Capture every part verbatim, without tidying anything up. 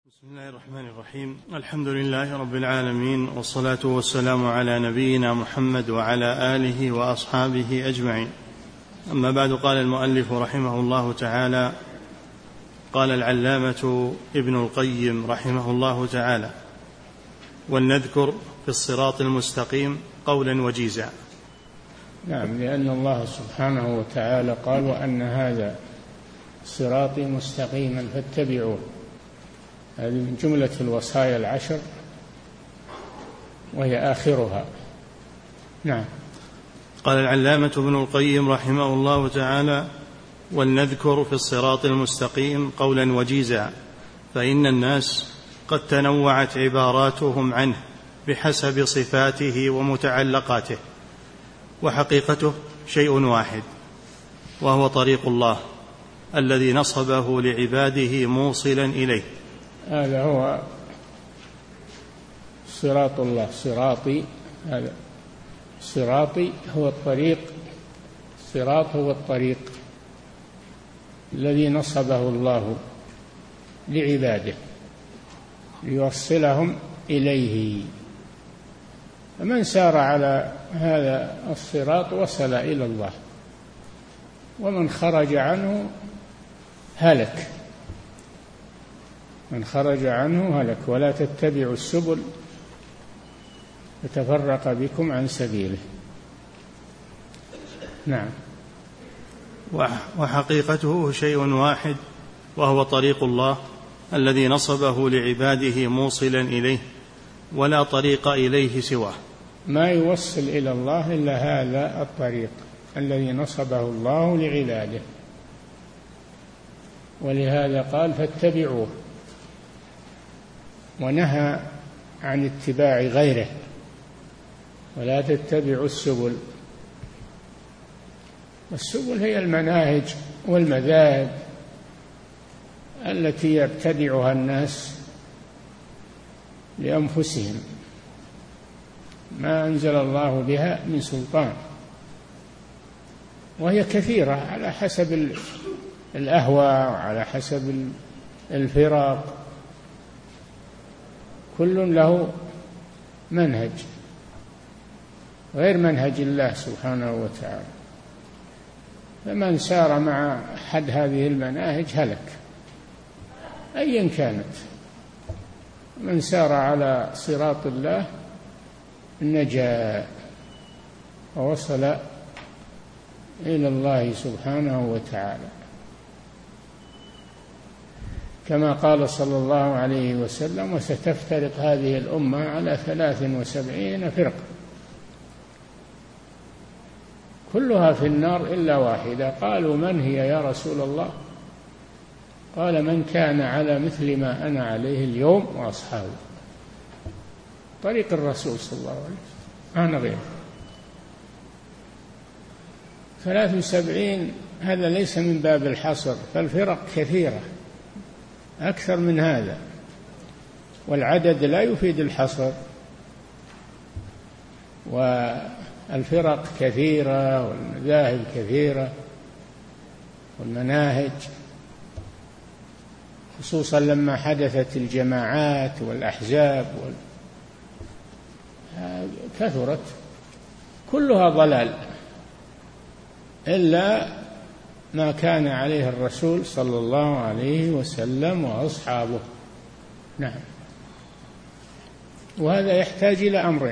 بسم الله الرحمن الرحيم. الحمد لله رب العالمين، والصلاة والسلام على نبينا محمد وعلى آله وأصحابه أجمعين. أما بعد، قال المؤلف رحمه الله تعالى: قال العلامة ابن القيم رحمه الله تعالى: ولنذكر في الصراط المستقيم قولا وجيزا. نعم، لأن الله سبحانه وتعالى قال: وأن هذا صراطي مستقيما فاتبعوه. هذه من جملة الوصايا العشر وهي آخرها. نعم. قال العلامة ابن القيم رحمه الله تعالى: ولنذكر في الصراط المستقيم قولا وجيزا، فإن الناس قد تنوعت عباراتهم عنه بحسب صفاته ومتعلقاته، وحقيقته شيء واحد، وهو طريق الله الذي نصبه لعباده موصلا إليه. هذا هو صراط الله. صراطي، هذا صراطي هو الطريق. صراط هو الطريق الذي نصبه الله لعباده ليوصلهم إليه. فمن سار على هذا الصراط وصل إلى الله، ومن خرج عنه هلك. من خرج عنه هلك. ولا تتبعوا السبل فتفرق بكم عن سبيله. نعم. وحقيقته شيء واحد، وهو طريق الله الذي نصبه لعباده موصلا إليه، ولا طريق إليه سواه. ما يوصل إلى الله إلا هذا الطريق الذي نصبه الله لعباده، ولهذا قال: فاتبعوه، ونهى عن اتباع غيره. ولا تتبعوا السبل. السبل هي المناهج والمذاهب التي يبتدعها الناس لأنفسهم، ما أنزل الله بها من سلطان، وهي كثيرة على حسب الأهواء وعلى حسب الفرق، كل له منهج غير منهج الله سبحانه وتعالى. فمن سار مع أحد هذه المناهج هلك أيا كانت. من سار على صراط الله نجا ووصل إلى الله سبحانه وتعالى، كما قال صلى الله عليه وسلم: وستفترق هذه الأمة على ثلاث وسبعين فرقة كلها في النار إلا واحدة. قالوا: من هي يا رسول الله؟ قال: من كان على مثل ما أنا عليه اليوم وأصحابي. طريق الرسول صلى الله عليه وسلم، أنا غير. ثلاث وسبعين هذا ليس من باب الحصر، فالفرق كثيرة أكثر من هذا، والعدد لا يفيد الحصر. والفرق كثيرة، والمذاهب كثيرة، والمناهج، خصوصا لما حدثت الجماعات والأحزاب وال... كثرت، كلها ضلال إلا ما كان عليه الرسول صلى الله عليه وسلم وأصحابه. نعم. وهذا يحتاج إلى أمرين: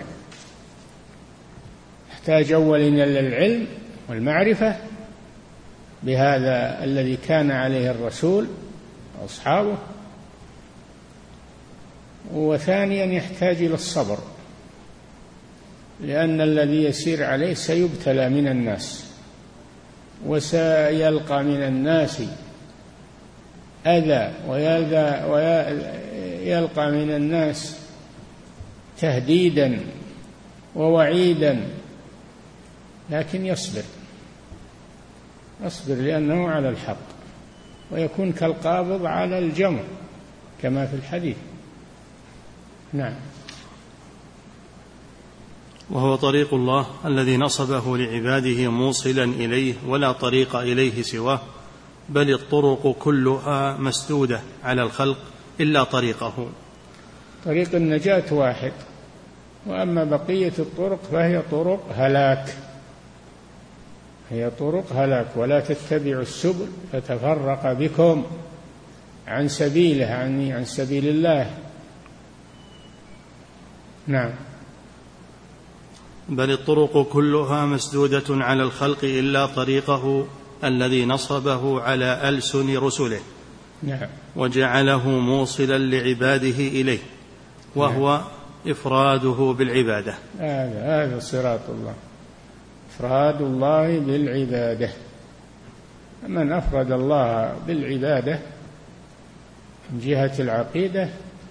يحتاج أولا إلى العلم والمعرفة بهذا الذي كان عليه الرسول وأصحابه، وثانيا يحتاج إلى الصبر، لأن الذي يسير عليه سيبتلى من الناس، وسيلقى من الناس أذى، ويلقى من الناس تهديدا ووعيدا، لكن يصبر يصبر لأنه على الحق، ويكون كالقابض على الجمر كما في الحديث. نعم. وهو طريق الله الذي نصبه لعباده موصلا إليه، ولا طريق إليه سواه، بل الطرق كلها مسدودة على الخلق إلا طريقه. طريق النجاة واحد، وأما بقية الطرق فهي طرق هلاك، هي طرق هلاك. ولا تتبعوا السبل فتفرق بكم عن سبيله، يعني عن سبيل الله. نعم. بل الطرق كلها مسدودة على الخلق إلا طريقه الذي نصبه على ألسن رسله. نعم. وجعله موصلا لعباده إليه، وهو نعم. إفراده بالعبادة. هذا هذا صراط الله، إفراد الله بالعبادة. من أفرد الله بالعبادة من جهة العقيدة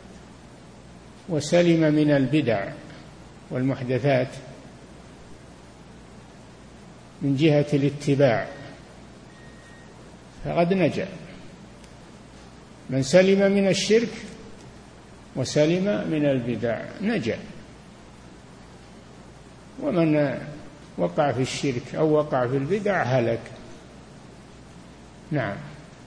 وسلم من البدع والمحدثات من جهة الاتباع فقد نجا. من سلم من الشرك وسلم من البدع نجا، ومن وقع في الشرك أو وقع في البدع هلك. نعم.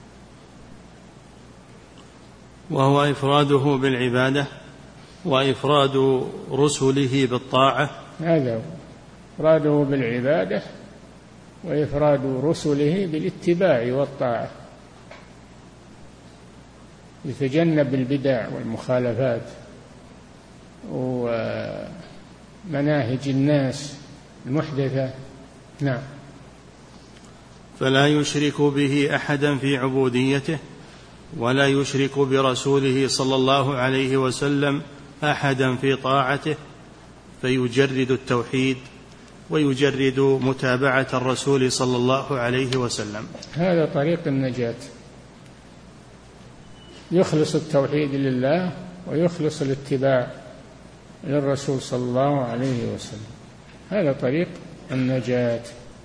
وهو إفراده بالعبادة وإفراد رسله بالطاعة. هذا هو إفراده بالعبادة وإفراد رسله بالاتباع والطاعة، يتجنب البدع والمخالفات ومناهج الناس المحدثة. نعم. فلا يشرك به أحدا في عبوديته، ولا يشرك برسوله صلى الله عليه وسلم أحدا في طاعته، فيجرد التوحيد ويجرد متابعة الرسول صلى الله عليه وسلم. هذا طريق النجاة، يخلص التوحيد لله ويخلص الاتباع للرسول صلى الله عليه وسلم، هذا طريق النجاة.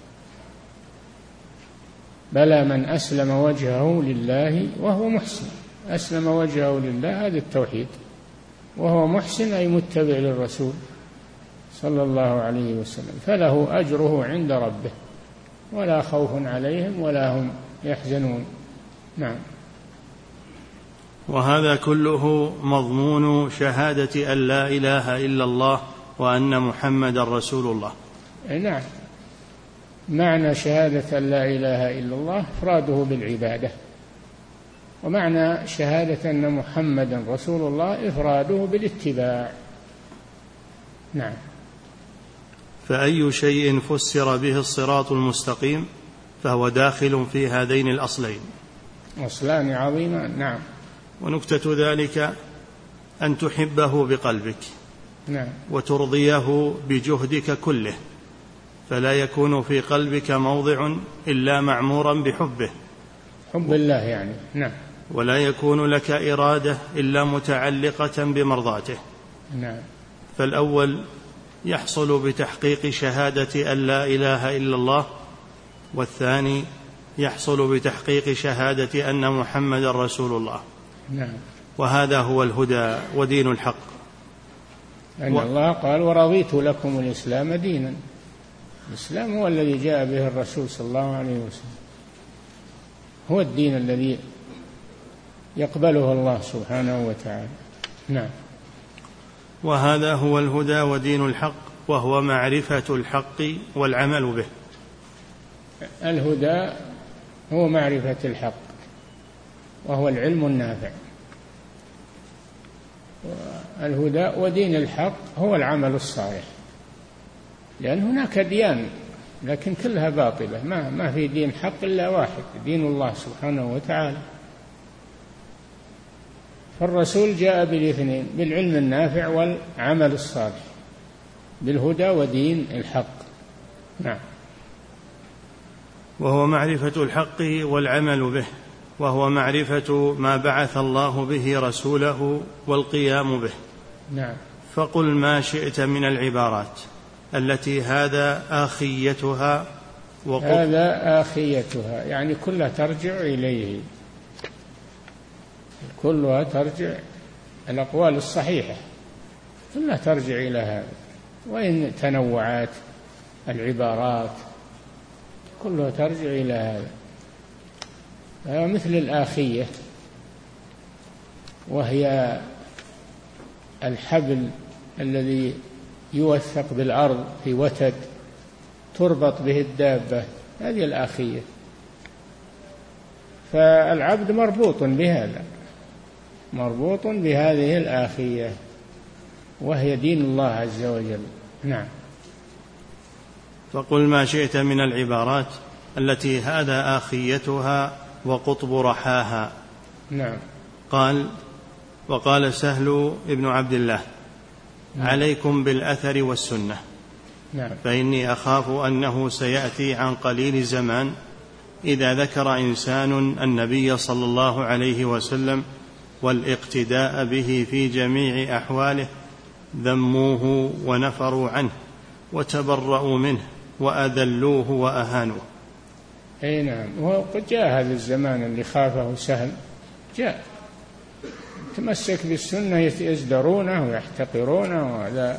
بلى من أسلم وجهه لله وهو محسن، أسلم وجهه لله هذا التوحيد، وهو محسن أي متبع للرسول صلى الله عليه وسلم، فله أجره عند ربه ولا خوف عليهم ولا هم يحزنون. نعم. وهذا كله مضمون شهادة أن لا إله إلا الله وأن محمد رسول الله. نعم. معنى شهادة أن لا إله إلا الله إفراده بالعبادة، ومعنى شهادة أن محمدا رسول الله إفراده بالاتباع. نعم. فأي شيء فسر به الصراط المستقيم فهو داخل في هذين الأصلين، أصلان عظيمان. نعم. ونكتة ذلك أن تحبه بقلبك، نعم، وترضيه بجهدك كله، فلا يكون في قلبك موضع إلا معمورا بحبه، حب الله يعني. نعم. ولا يكون لك إرادة إلا متعلقة بمرضاته. نعم. فالأول يحصل بتحقيق شهادة أن لا إله إلا الله، والثاني يحصل بتحقيق شهادة أن محمد رسول الله. نعم. وهذا هو الهدى ودين الحق. أن و... الله قال ورضيت لكم الإسلام دينا. الإسلام هو الذي جاء به الرسول صلى الله عليه وسلم، هو الدين الذي يقبله الله سبحانه وتعالى. نعم. وهذا هو الهدى ودين الحق، وهو معرفة الحق والعمل به. الهدى هو معرفة الحق، وهو العلم النافع. الهدى ودين الحق هو العمل الصالح، لأن هناك أديان لكن كلها باطلة، ما ما في دين حق إلا واحد، دين الله سبحانه وتعالى. فالرسول جاء بالاثنين، بالعلم النافع والعمل الصالح، بالهدى ودين الحق. نعم. وهو معرفة الحق والعمل به، وهو معرفة ما بعث الله به رسوله والقيام به. نعم. فقل ما شئت من العبارات التي هذا آخيتها وقف هذا آخيتها، يعني كلها ترجع إليه، كلها ترجع، الأقوال الصحيحة كلها ترجع إلى هذا، وإن تنوعات العبارات كلها ترجع إلى هذا، مثل الآخية. وهي الحبل الذي يوثق بالأرض في وتد تربط به الدابة، هذه الآخية. فالعبد مربوط بهذا، مربوط بهذه الآخية وهي دين الله عز وجل. نعم. فقل ما شئت من العبارات التي هذا آخيتها وقطب رحاها. نعم. قال: وقال سهل ابن عبد الله: نعم. عليكم بالأثر والسنة. نعم. فإني أخاف أنه سيأتي عن قليل زمان إذا ذكر إنسان النبي صلى الله عليه وسلم والاقتداء به في جميع أحواله ذموه ونفروا عنه وتبرؤوا منه وأذلوه وأهانوه. أي نعم. وقد جاء هذا الزمان اللي خافه سهل، جاء تمسك بالسنة يزدرونه ويحتقرونه، وهذا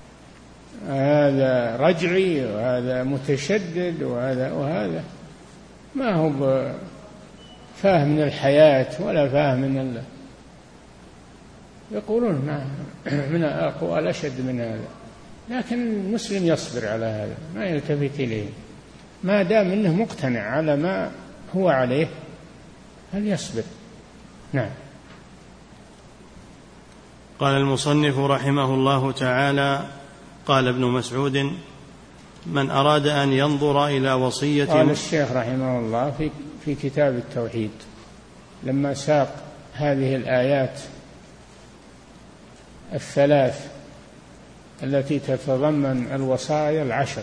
هذا رجعي وهذا متشدد وهذا وهذا ما هو فاهم من الحياة ولا فاهم من الله. يقولون من أقوال أشد من هذا، لكن المسلم يصبر على هذا، ما يلتفت إليه ما دام إنه مقتنع على ما هو عليه، هل يصبر. نعم. قال المصنف رحمه الله تعالى: قال ابن مسعود: من أراد أن ينظر إلى وصية. قال الشيخ رحمه الله في في كتاب التوحيد لما ساق هذه الآيات الثلاث التي تتضمن الوصايا العشر،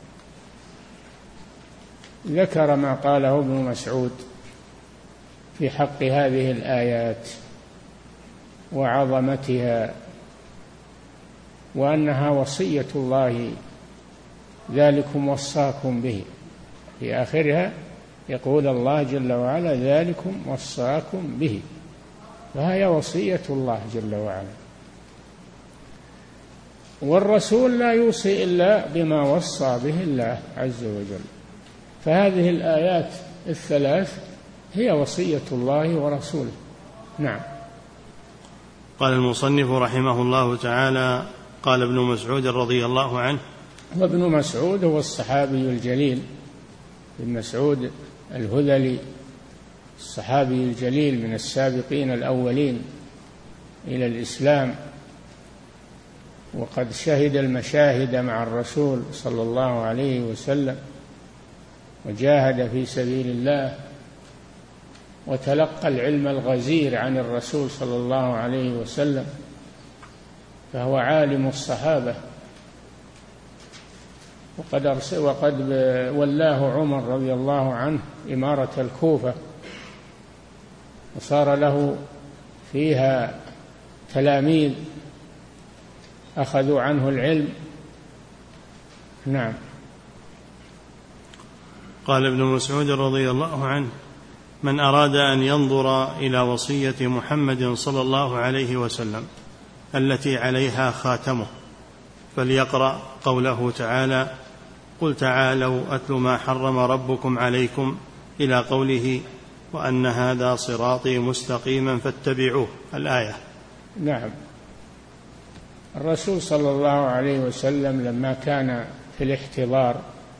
ذكر ما قاله ابن مسعود في حق هذه الآيات وعظمتها، وأنها وصية الله ذلكم وصاكم به. في آخرها يقول الله جل وعلا: ذلكم وصاكم به، فهي وصية الله جل وعلا. والرسول لا يوصي إلا بما وصى به الله عز وجل، فهذه الآيات الثلاث هي وصية الله ورسوله. نعم. قال المصنف رحمه الله تعالى: قال ابن مسعود رضي الله عنه. وابن مسعود هو الصحابي الجليل، ابن مسعود الهذلي الصحابي الجليل من السابقين الأولين إلى الإسلام، وقد شهد المشاهد مع الرسول صلى الله عليه وسلم وجاهد في سبيل الله وتلقى العلم الغزير عن الرسول صلى الله عليه وسلم، فهو عالم الصحابة. وقد أرسل وقد ولاه عمر رضي الله عنه إمارة الكوفة، وصار له فيها تلاميذ أخذوا عنه العلم. نعم. قال ابن مسعود رضي الله عنه: من أراد أن ينظر إلى وصية محمد صلى الله عليه وسلم التي عليها خاتمه فليقرأ قوله تعالى: قل تعالوا أتل ما حرم ربكم عليكم إلى قوله: وأن هذا صراطي مستقيما فاتبعوه، الآية. نعم. الرسول صلى الله عليه وسلم لما كان في الاحتضار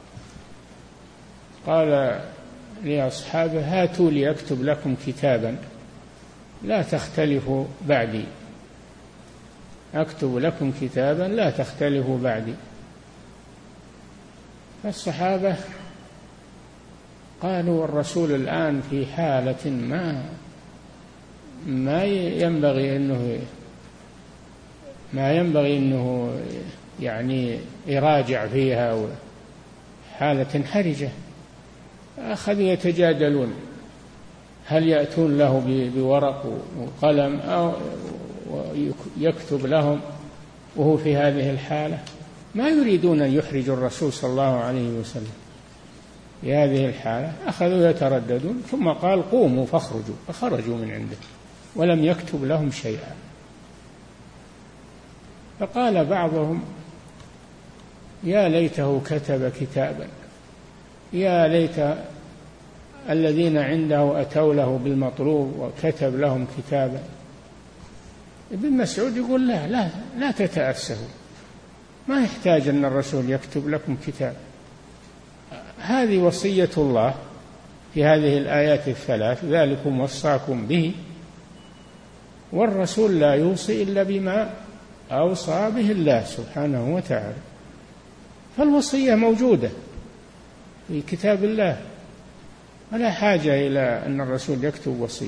قال لأصحابه: هاتوا لي أكتب لكم كتابا لا تختلفوا بعدي، أكتب لكم كتابا لا تختلفوا بعدي. فالصحابة قالوا: الرسول الآن في حالة ما ما ينبغي أنه ما ينبغي أنه يعني يراجع فيها، حالة حرجة. أخذوا يتجادلون هل يأتون له بورق وقلم أو يكتب لهم وهو في هذه الحالة، ما يريدون أن يحرجوا الرسول صلى الله عليه وسلم في هذه الحالة. أخذوا يترددون، ثم قال: قوموا فاخرجوا، فخرجوا من عنده ولم يكتب لهم شيئا. فقال بعضهم: يا ليته كتب كتابا، يا ليت الذين عنده أتوا له بالمطلوب وكتب لهم كتابا. ابن مسعود يقول لا لا لا تتأسفوا، ما يحتاج أن الرسول يكتب لكم كتاب، هذه وصية الله في هذه الآيات الثلاث، ذلكم وصاكم به، والرسول لا يوصي إلا بما أوصى به الله سبحانه وتعالى، فالوصية موجودة في كتاب الله، ولا حاجة إلى أن الرسول يكتب وصية،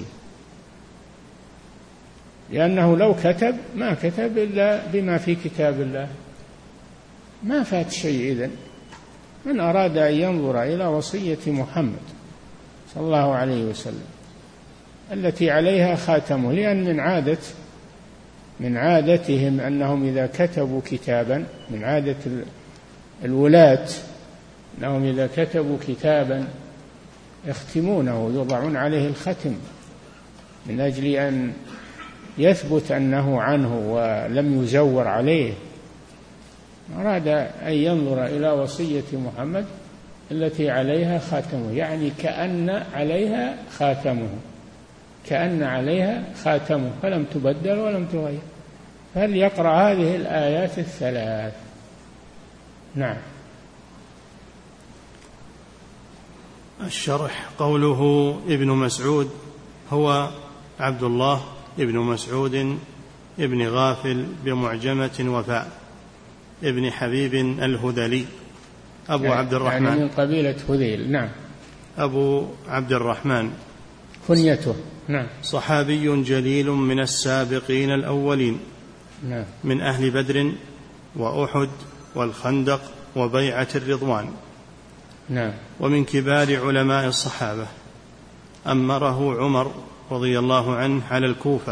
لأنه لو كتب ما كتب إلا بما في كتاب الله، ما فات شيء. إذن من أراد أن ينظر إلى وصية محمد صلى الله عليه وسلم التي عليها خاتمه، لأن من عادة من عادتهم أنهم إذا كتبوا كتابا، من عادة الولاة أنهم إذا كتبوا كتابا يختمونه، يضعون عليه الختم من أجل أن يثبت أنه عنه ولم يزور عليه. أراد أن ينظر إلى وصية محمد التي عليها خاتمه، يعني كأن عليها خاتمه، كأن عليها خاتمه فلم تبدل ولم تغير، فليقرأ هذه الآيات الثلاث. نعم. الشرح. قوله ابن مسعود هو عبد الله ابن مسعود ابن غافل بمعجمة وفاء ابن حبيب الهذلي أبو يعني عبد الرحمن، يعني من قبيلة هذيل. نعم. أبو عبد الرحمن كنيته. نعم. صحابي جليل من السابقين الأولين. نعم. من أهل بدر وأحد والخندق وبيعة الرضوان. نعم. ومن كبار علماء الصحابة. أمره عمر رضي الله عنه على الكوفة،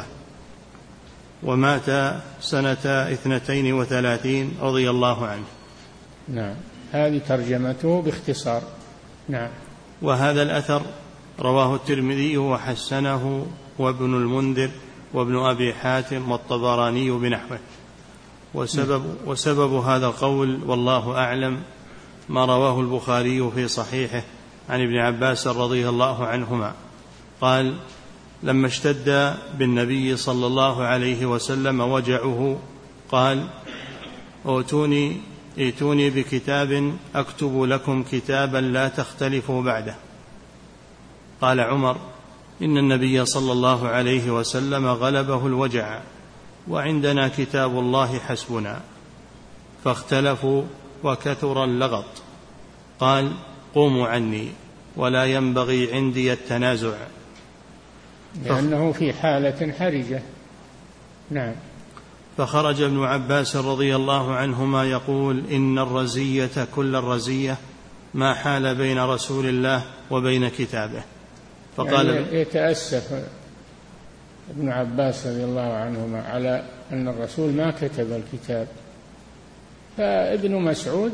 ومات سنة اثنتين وثلاثين رضي الله عنه. نعم. هذه ترجمته باختصار. نعم. وهذا الأثر رواه الترمذي وحسنه وابن المنذر وابن أبي حاتم والطبراني بنحوه. وسبب, وسبب هذا القول والله أعلم ما رواه البخاري في صحيحه عن ابن عباس رضي الله عنهما قال: لما اشتد بالنبي صلى الله عليه وسلم وجعه قال: أوتوني ائتوني بكتاب أكتب لكم كتابا لا تختلفوا بعده. قال عمر: إن النبي صلى الله عليه وسلم غلبه الوجع وعندنا كتاب الله حسبنا. فاختلفوا وكثر اللغط. قال: قوموا عني ولا ينبغي عندي التنازع، لأنه في حالة حرجة. نعم. فخرج ابن عباس رضي الله عنهما يقول: إن الرزية كل الرزية ما حال بين رسول الله وبين كتابه. فقال يعني يتأسف ابن عباس رضي الله عنهما على أن الرسول ما كتب الكتاب، فابن مسعود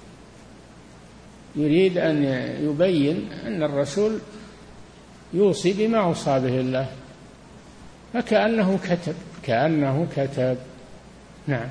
يريد أن يبين أن الرسول يوصي بما أوصى به الله، فكأنه كتب كأنه كتب. نعم.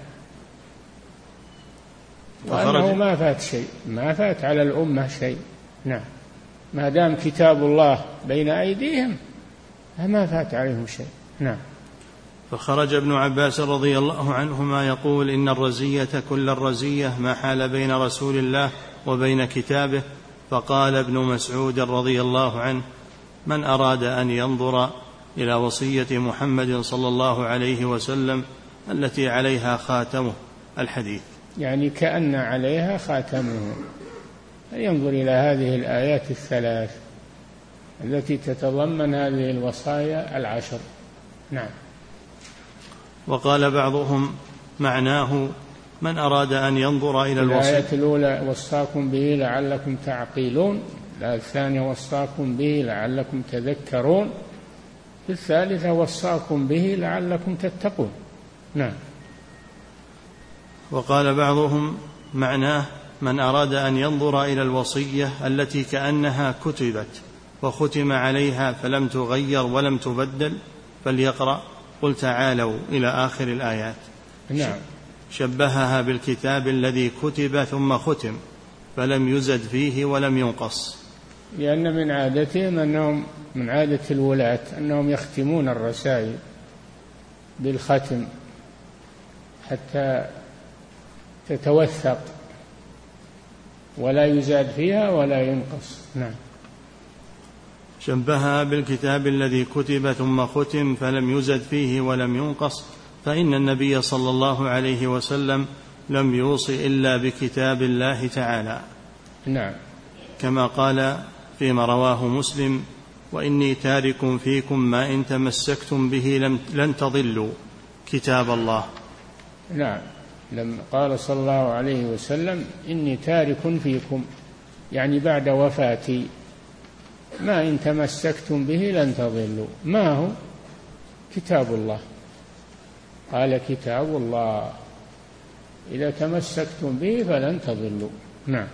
وأنه ما فات شيء، ما فات على الأمة شيء. نعم. ما دام كتاب الله بين أيديهم فما فات عليهم شيء. نعم. فخرج ابن عباس رضي الله عنهما يقول: إن الرزية كل الرزية ما حال بين رسول الله وبين كتابه. فقال ابن مسعود رضي الله عنه: من أراد أن ينظر إلى وصية محمد صلى الله عليه وسلم التي عليها خاتمه. الحديث. يعني كأن عليها خاتمه، ينظر إلى هذه الآيات الثلاث التي تتضمن هذه الوصايا العشر. نعم. وقال بعضهم معناه: من أراد أن ينظر إلى الوصية. الآية الأولى: وصاكم به لعلكم تعقلون. الآية الثانية: وصاكم به لعلكم تذكرون. الثالثة: وصاكم به لعلكم تتقون. نعم. وقال بعضهم معناه: من أراد أن ينظر إلى الوصية التي كأنها كتبت وختم عليها فلم تغير ولم تبدل فليقرأ قل تعالوا إلى آخر الآيات. نعم. شبهها بالكتاب الذي كتب ثم ختم فلم يزد فيه ولم ينقص، لأن من عادتهم أنهم من عادة الولاة أنهم يختمون الرسائل بالختم حتى تتوثق ولا يزاد فيها ولا ينقص. نعم. شبهها بالكتاب الذي كتب ثم ختم فلم يزد فيه ولم ينقص، فإن النبي صلى الله عليه وسلم لم يوص إلا بكتاب الله تعالى. نعم. كما قال فيما رواه مسلم: وإني تارك فيكم ما إن تمسكتم به لن تضلوا كتاب الله. نعم. لما قال صلى الله عليه وسلم: إني تارك فيكم، يعني بعد وفاتي، ما إن تمسكتم به لن تضلوا. ما هو؟ كتاب الله. قال: كتاب الله، إذا تمسكتم به فلن تضلوا. نعم.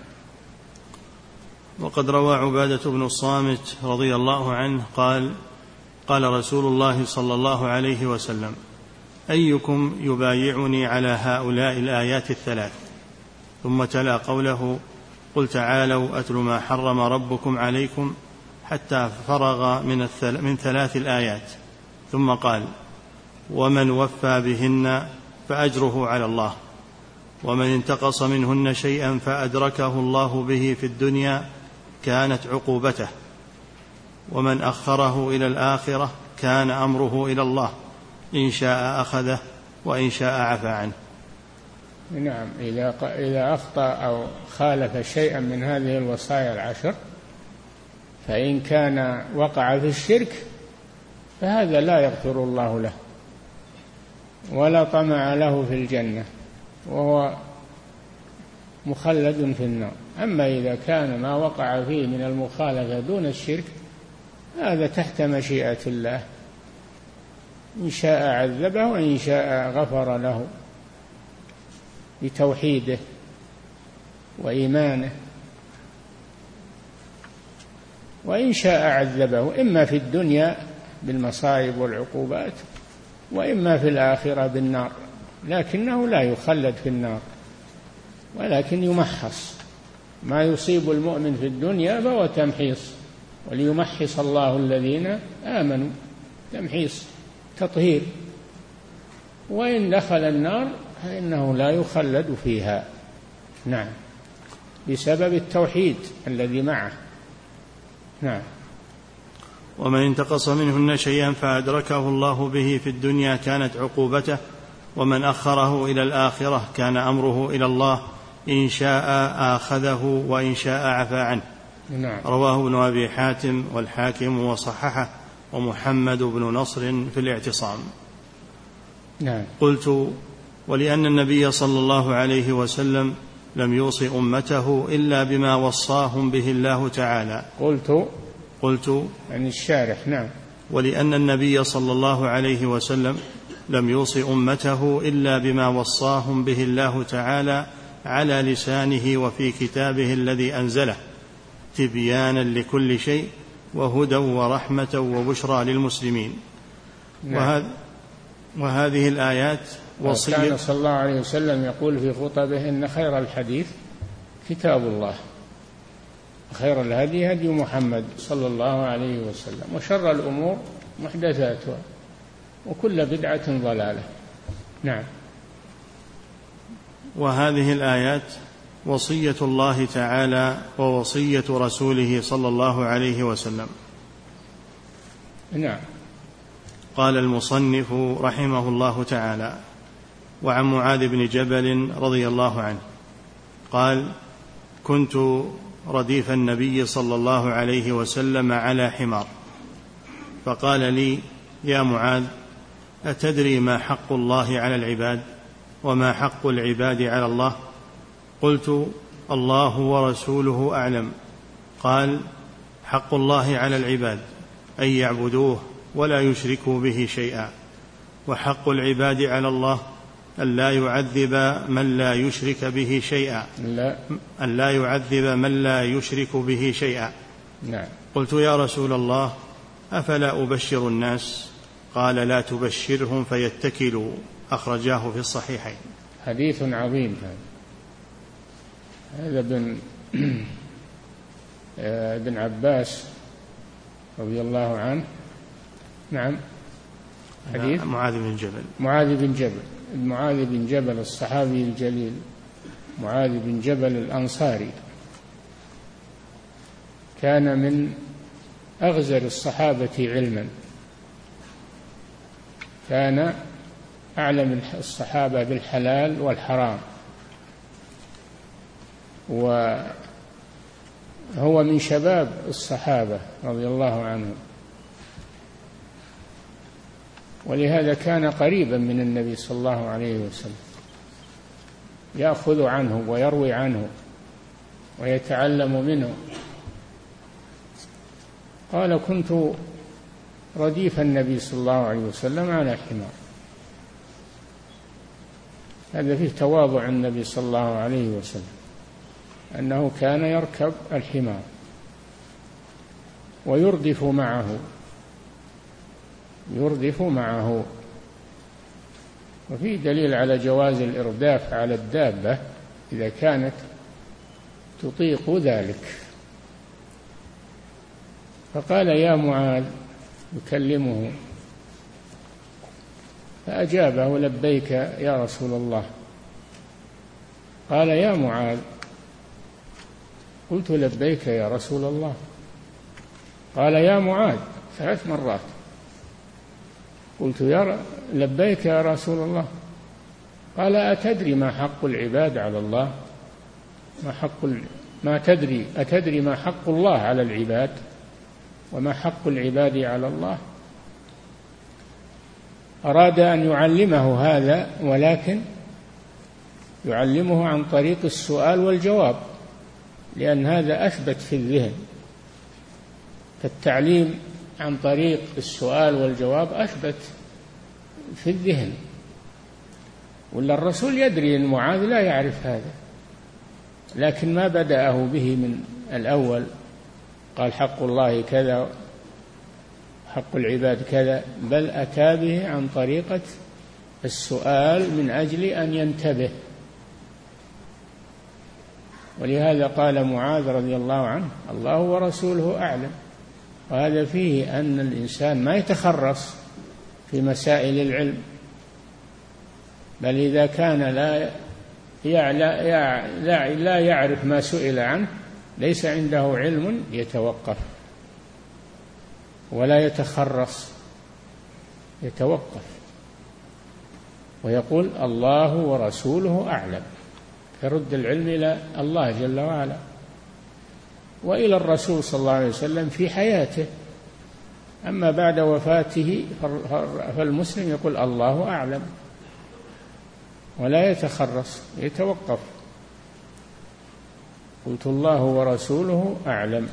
وقد روى عبادة بن الصامت رضي الله عنه قال: قال رسول الله صلى الله عليه وسلم: أيكم يبايعني على هؤلاء الآيات الثلاث؟ ثم تلا قوله: قل تعالوا أتل ما حرم ربكم عليكم، حتى فرغ من, من ثلاث الآيات، ثم قال: ومن وفى بهن فأجره على الله، ومن انتقص منهن شيئا فأدركه الله به في الدنيا كانت عقوبته، ومن أخره إلى الآخرة كان أمره إلى الله، إن شاء أخذه وإن شاء عفى عنه. نعم. إذا أخطأ أو خالف شيئا من هذه الوصايا العشر، فإن كان وقع في الشرك فهذا لا يغفر الله له ولا طمع له في الجنة، وهو مخلد في النار. أما إذا كان ما وقع فيه من المخالفة دون الشرك، هذا تحت مشيئة الله، إن شاء عذبه وإن شاء غفر له بتوحيده وإيمانه، وإن شاء عذبه إما في الدنيا بالمصائب والعقوبات، وإما في الآخرة بالنار، لكنه لا يخلد في النار، ولكن يمحص. ما يصيب المؤمن في الدنيا فهو تمحيص، وليمحص الله الذين آمنوا، تمحيص تطهير. وإن دخل النار فإنه لا يخلد فيها. نعم. بسبب التوحيد الذي معه. نعم. ومن انتقص منهن شيئا فأدركه الله به في الدنيا كانت عقوبته، ومن أخره إلى الآخرة كان أمره إلى الله، إن شاء آخذه وإن شاء عفى عنه. نعم. رواه ابن أبي حاتم والحاكم وصححه، ومحمد بن نصر في الاعتصام. نعم. قلت: ولأن النبي صلى الله عليه وسلم لم يوصي أمته إلا بما وصاهم به الله تعالى. قلت قلت عن الشارح. نعم. ولأن النبي صلى الله عليه وسلم لم يوصي أمته إلا بما وصاهم به الله تعالى على لسانه وفي كتابه الذي أنزله، تبيانا لكل شيء وهدى ورحمة وبشرى للمسلمين. نعم. وهذ وهذه الآيات وصية. كان صلى الله عليه وسلم يقول في خطبه: إن خير الحديث كتاب الله، خير الهدي هدي محمد صلى الله عليه وسلم، وشر الأمور محدثاتها، وكل بدعة ضلالة. نعم. وهذه الآيات وصية الله تعالى ووصية رسوله صلى الله عليه وسلم. نعم. قال المصنف رحمه الله تعالى: وعن معاذ بن جبل رضي الله عنه قال: كنت رديف النبي صلى الله عليه وسلم على حمار، فقال لي: يا معاذ، أتدري ما حق الله على العباد وما حق العباد على الله؟ قلت: الله ورسوله أعلم. قال: حق الله على العباد أن يعبدوه ولا يشركوا به شيئا، وحق العباد على الله أن لا يعذب من لا يشرك به شيئا لا. أن لا يعذب من لا يشرك به شيئا. نعم. قلت: يا رسول الله، أفلا أبشر الناس؟ قال: لا تبشرهم فيتكلوا. أخرجاه في الصحيحين. حديث عظيم هذا. هذا ابن ابن عباس رضي الله عنه. نعم. حديث معاذ بن جبل معاذ بن جبل معاذ بن جبل الصحابي الجليل، معاذ بن جبل الأنصاري، كان من أغزر الصحابة علما، كان أعلم الصحابة بالحلال والحرام، وهو من شباب الصحابة رضي الله عنهم، ولهذا كان قريبا من النبي صلى الله عليه وسلم، يأخذ عنه ويروي عنه ويتعلم منه. قال: كنت رديف النبي صلى الله عليه وسلم على حمار. هذا فيه تواضع النبي صلى الله عليه وسلم، أنه كان يركب الحمار ويردف معه يردف معه وفيه دليل على جواز الإرداف على الدابة إذا كانت تطيق ذلك. فقال: يا معاذ، يكلمه، فأجابه: لبيك يا رسول الله. قال: يا معاذ. قلت: لبيك يا رسول الله. قال: يا معاذ، ثلاث مرات. قلت: يا لبيك يا رسول الله. قال: أتدري ما حق العباد على الله؟ ما حق ما تدري أتدري ما حق الله على العباد وما حق العباد على الله؟ أراد أن يعلمه هذا، ولكن يعلمه عن طريق السؤال والجواب، لأن هذا أثبت في الذهن. فالتعليم عن طريق السؤال والجواب أثبت في الذهن، ولا الرسول يدري أن معاذ لا يعرف هذا، لكن ما بدأه به من الأول، قال حق الله كذا حق العباد كذا، بل أتى به عن طريقة السؤال من أجل أن ينتبه. ولهذا قال معاذ رضي الله عنه: الله ورسوله أعلم. وهذا فيه أن الإنسان ما يتخرص في مسائل العلم، بل إذا كان لا لا يعرف ما سئل عنه، ليس عنده علم، يتوقف ولا يتخرص، يتوقف ويقول: الله ورسوله أعلم، يرد العلم إلى الله جل وعلا وإلى الرسول صلى الله عليه وسلم في حياته. أما بعد وفاته فالمسلم يقول: الله أعلم، ولا يتخرص، يتوقف. قلت: الله ورسوله أعلم.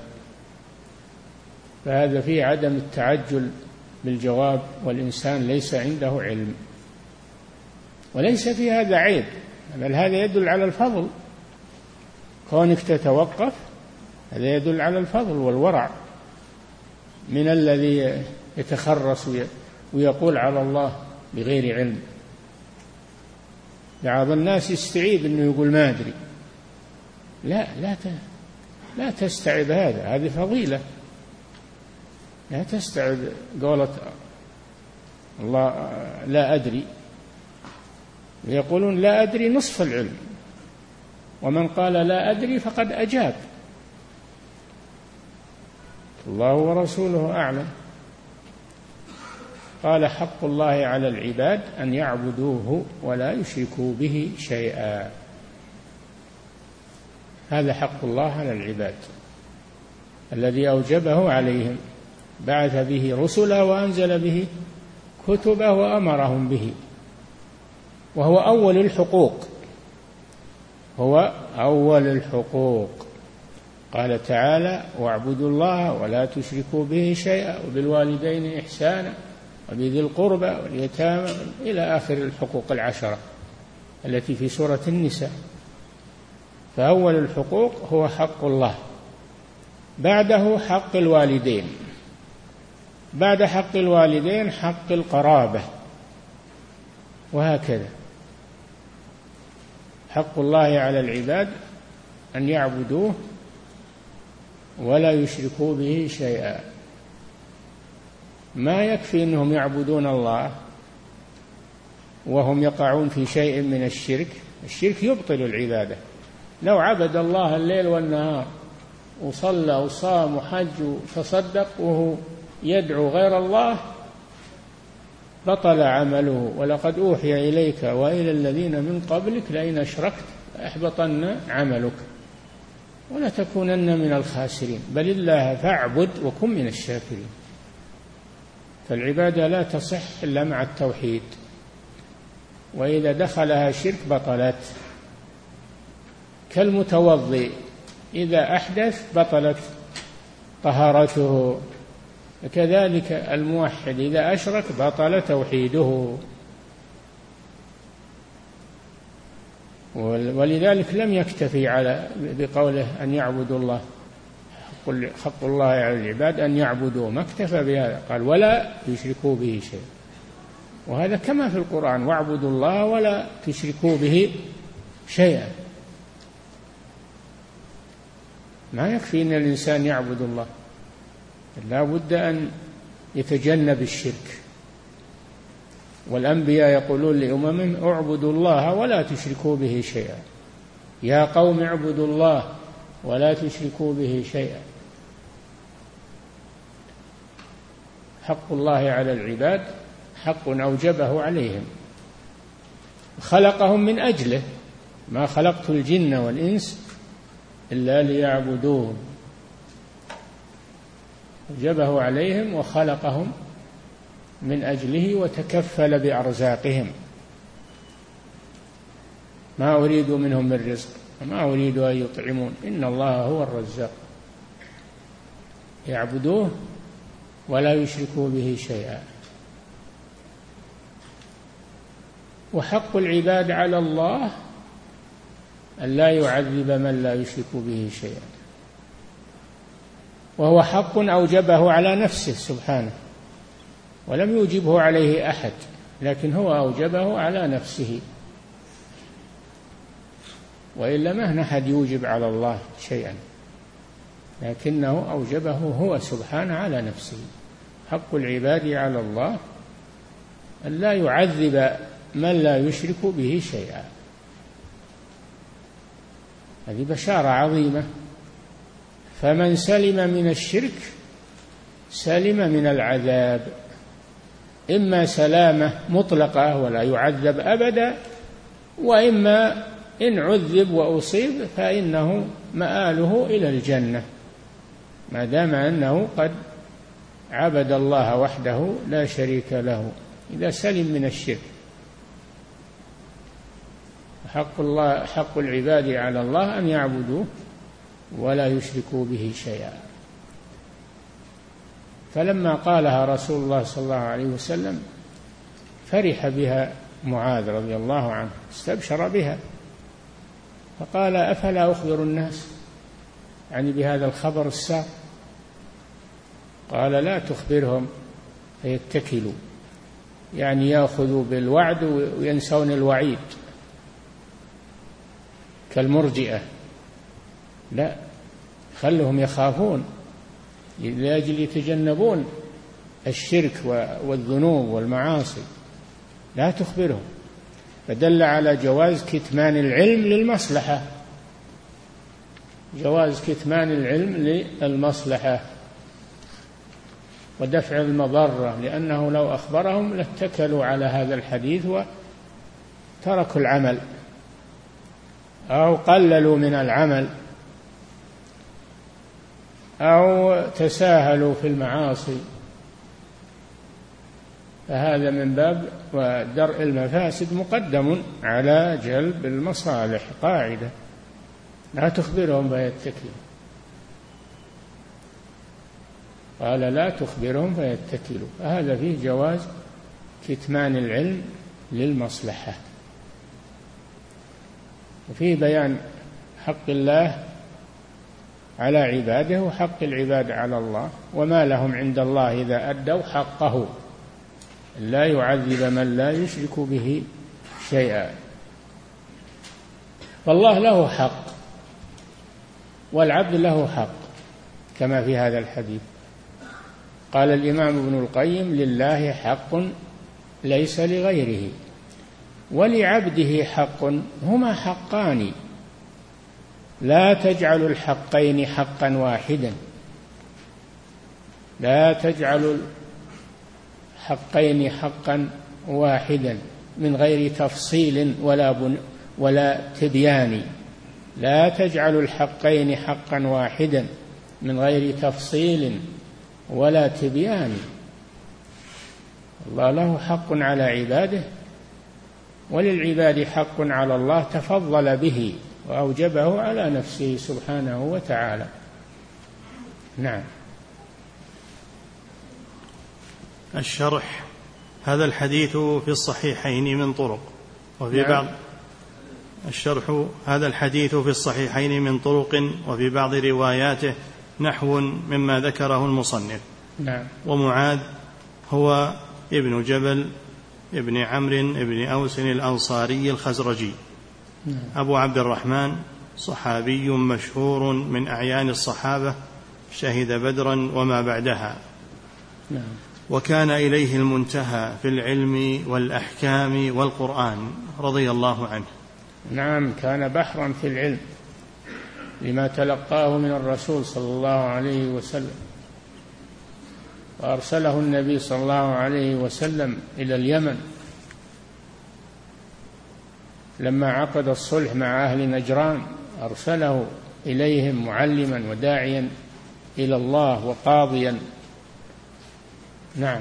فهذا فيه عدم التعجل بالجواب، والإنسان ليس عنده علم، وليس في هذا عيب، بل هذا يدل على الفضل. كونك تتوقف هذا يدل على الفضل والورع من الذي يتخرص ويقول على الله بغير علم. بعض الناس يستعيب أنه يقول ما أدري. لا لا لا تستعب هذا، هذه فضيلة. لا تستعب قولة الله لا أدري. يقولون لا أدري نصف العلم، ومن قال لا أدري فقد أجاب. الله ورسوله أعلم. قال: حق الله على العباد أن يعبدوه ولا يشركوا به شيئا. هذا حق الله على العباد الذي أوجبه عليهم، بعث به رسلا وأنزل به كتبه وأمرهم به، وهو أول الحقوق، هو أول الحقوق. قال تعالى: واعبدوا الله ولا تشركوا به شيئا وبالوالدين إحسانا وبذي القربى واليتامى، إلى آخر الحقوق العشرة التي في سورة النساء. فأول الحقوق هو حق الله، بعده حق الوالدين، بعد حق الوالدين حق القرابة، وهكذا. حق الله على العباد أن يعبدوه ولا يشركوا به شيئا. ما يكفي أنهم يعبدون الله، وهم يقعون في شيء من الشرك. الشرك يبطل العبادة. لو عبد الله الليل والنهار وصلى وصام وحج وتصدق وهو يدعو غير الله بطل عمله. ولقد أوحي إليك وإلى الذين من قبلك لئن أشركت ليحبطن عملك ولا تكونن من الخاسرين. بل الله فاعبد وكن من الشاكرين. فالعبادة لا تصح إلا مع التوحيد، وإذا دخلها شرك بطلت. كالمتوضئ إذا أحدث بطلت طهارته، كذلك الموحد إذا أشرك بطل توحيده. ولذلك لم يكتفي على بقوله أن يعبدوا الله، حق الله على العباد أن يعبدوه، ما اكتفى بهذا، قال ولا يشركوا به شيء. وهذا كما في القرآن: واعبدوا الله ولا تشركوا به شيئا. ما يكفي أن الإنسان يعبد الله، لا بد أن يتجنب الشرك. والأنبياء يقولون لأممهم: اعبدوا الله ولا تشركوا به شيئا. يا قوم اعبدوا الله ولا تشركوا به شيئا. حق الله على العباد حق أوجبه عليهم، خلقهم من أجله. ما خلقت الجن والإنس إلا ليعبدون. أوجبه عليهم وخلقهم من أجله وتكفل بأرزاقهم. ما أريد منهم من رزق وما أريد أن يطعمون إن الله هو الرزاق. يعبدوه ولا يشركوا به شيئا. وحق العباد على الله أن لا يعذب من لا يشرك به شيئا، وهو حق أوجبه على نفسه سبحانه، ولم يوجبه عليه أحد، لكن هو أوجبه على نفسه. وإلا ما أحد يوجب على الله شيئا، لكنه أوجبه هو سبحانه على نفسه. حق العباد على الله أن لا يعذب من لا يشرك به شيئا. هذه بشارة عظيمة. فمن سلم من الشرك سلم من العذاب، إما سلامة مطلقة ولا يعذب أبدا، وإما إن عذب وأصيب فإنه مآله إلى الجنة، ما دام أنه قد عبد الله وحده لا شريك له، إذا سلم من الشرك. حق الله حق العباد على الله أن يعبدوه ولا يشركوا به شيئا. فلما قالها رسول الله صلى الله عليه وسلم فرح بها معاذ رضي الله عنه، استبشر بها، فقال: أفلا أخبر الناس يعني بهذا الخبر السار؟ قال: لا تخبرهم فيتكلوا، يعني يأخذوا بالوعد وينسون الوعيد كالمرجئة. لا، خلهم يخافون لأجل يتجنبون الشرك والذنوب والمعاصي. لا تخبرهم. فدل على جواز كتمان العلم للمصلحة، جواز كتمان العلم للمصلحة ودفع المضرة، لأنه لو أخبرهم لاتكلوا على هذا الحديث وتركوا العمل أو قللوا من العمل أو تساهلوا في المعاصي. فهذا من باب ودرء المفاسد مقدم على جلب المصالح، قاعدة. لا تخبرهم فيتكلوا. قال: لا تخبرهم فيتكلوا. فهذا فيه جواز كتمان العلم للمصلحة، وفيه بيان حق الله على عباده وحق العباد على الله، وما لهم عند الله إذا أدوا حقه، لا يعذب من لا يشرك به شيئا. فالله له حق والعبد له حق كما في هذا الحديث. قال الإمام ابن القيم: لله حق ليس لغيره، ولعبده حق، هما حقان، لا تجعلوا الحقين حقا واحدا، لا تجعلوا الحقين حقا واحدا من غير تفصيل ولا بن ولا تبيان، لا تجعلوا الحقين حقا واحدا من غير تفصيل ولا تبيان. الله له حق على عباده، وللعباد حق على الله تفضل به وأوجبه على نفسه سبحانه وتعالى. نعم. الشرح: هذا الحديث في الصحيحين من طرق، وفي نعم. بعض الشرح: هذا الحديث في الصحيحين من طرق، وفي بعض رواياته نحو مما ذكره المصنف. نعم. ومعاذ هو ابن جبل ابن عمرو ابن أوس الأنصاري الخزرجي، نعم. أبو عبد الرحمن، صحابي مشهور من أعيان الصحابة، شهد بدرا وما بعدها، نعم. وكان إليه المنتهى في العلم والأحكام والقرآن رضي الله عنه. نعم، كان بحرا في العلم لما تلقاه من الرسول صلى الله عليه وسلم، وأرسله النبي صلى الله عليه وسلم إلى اليمن لما عقد الصلح مع أهل نجران، أرسله إليهم معلما وداعيا إلى الله وقاضيا. نعم.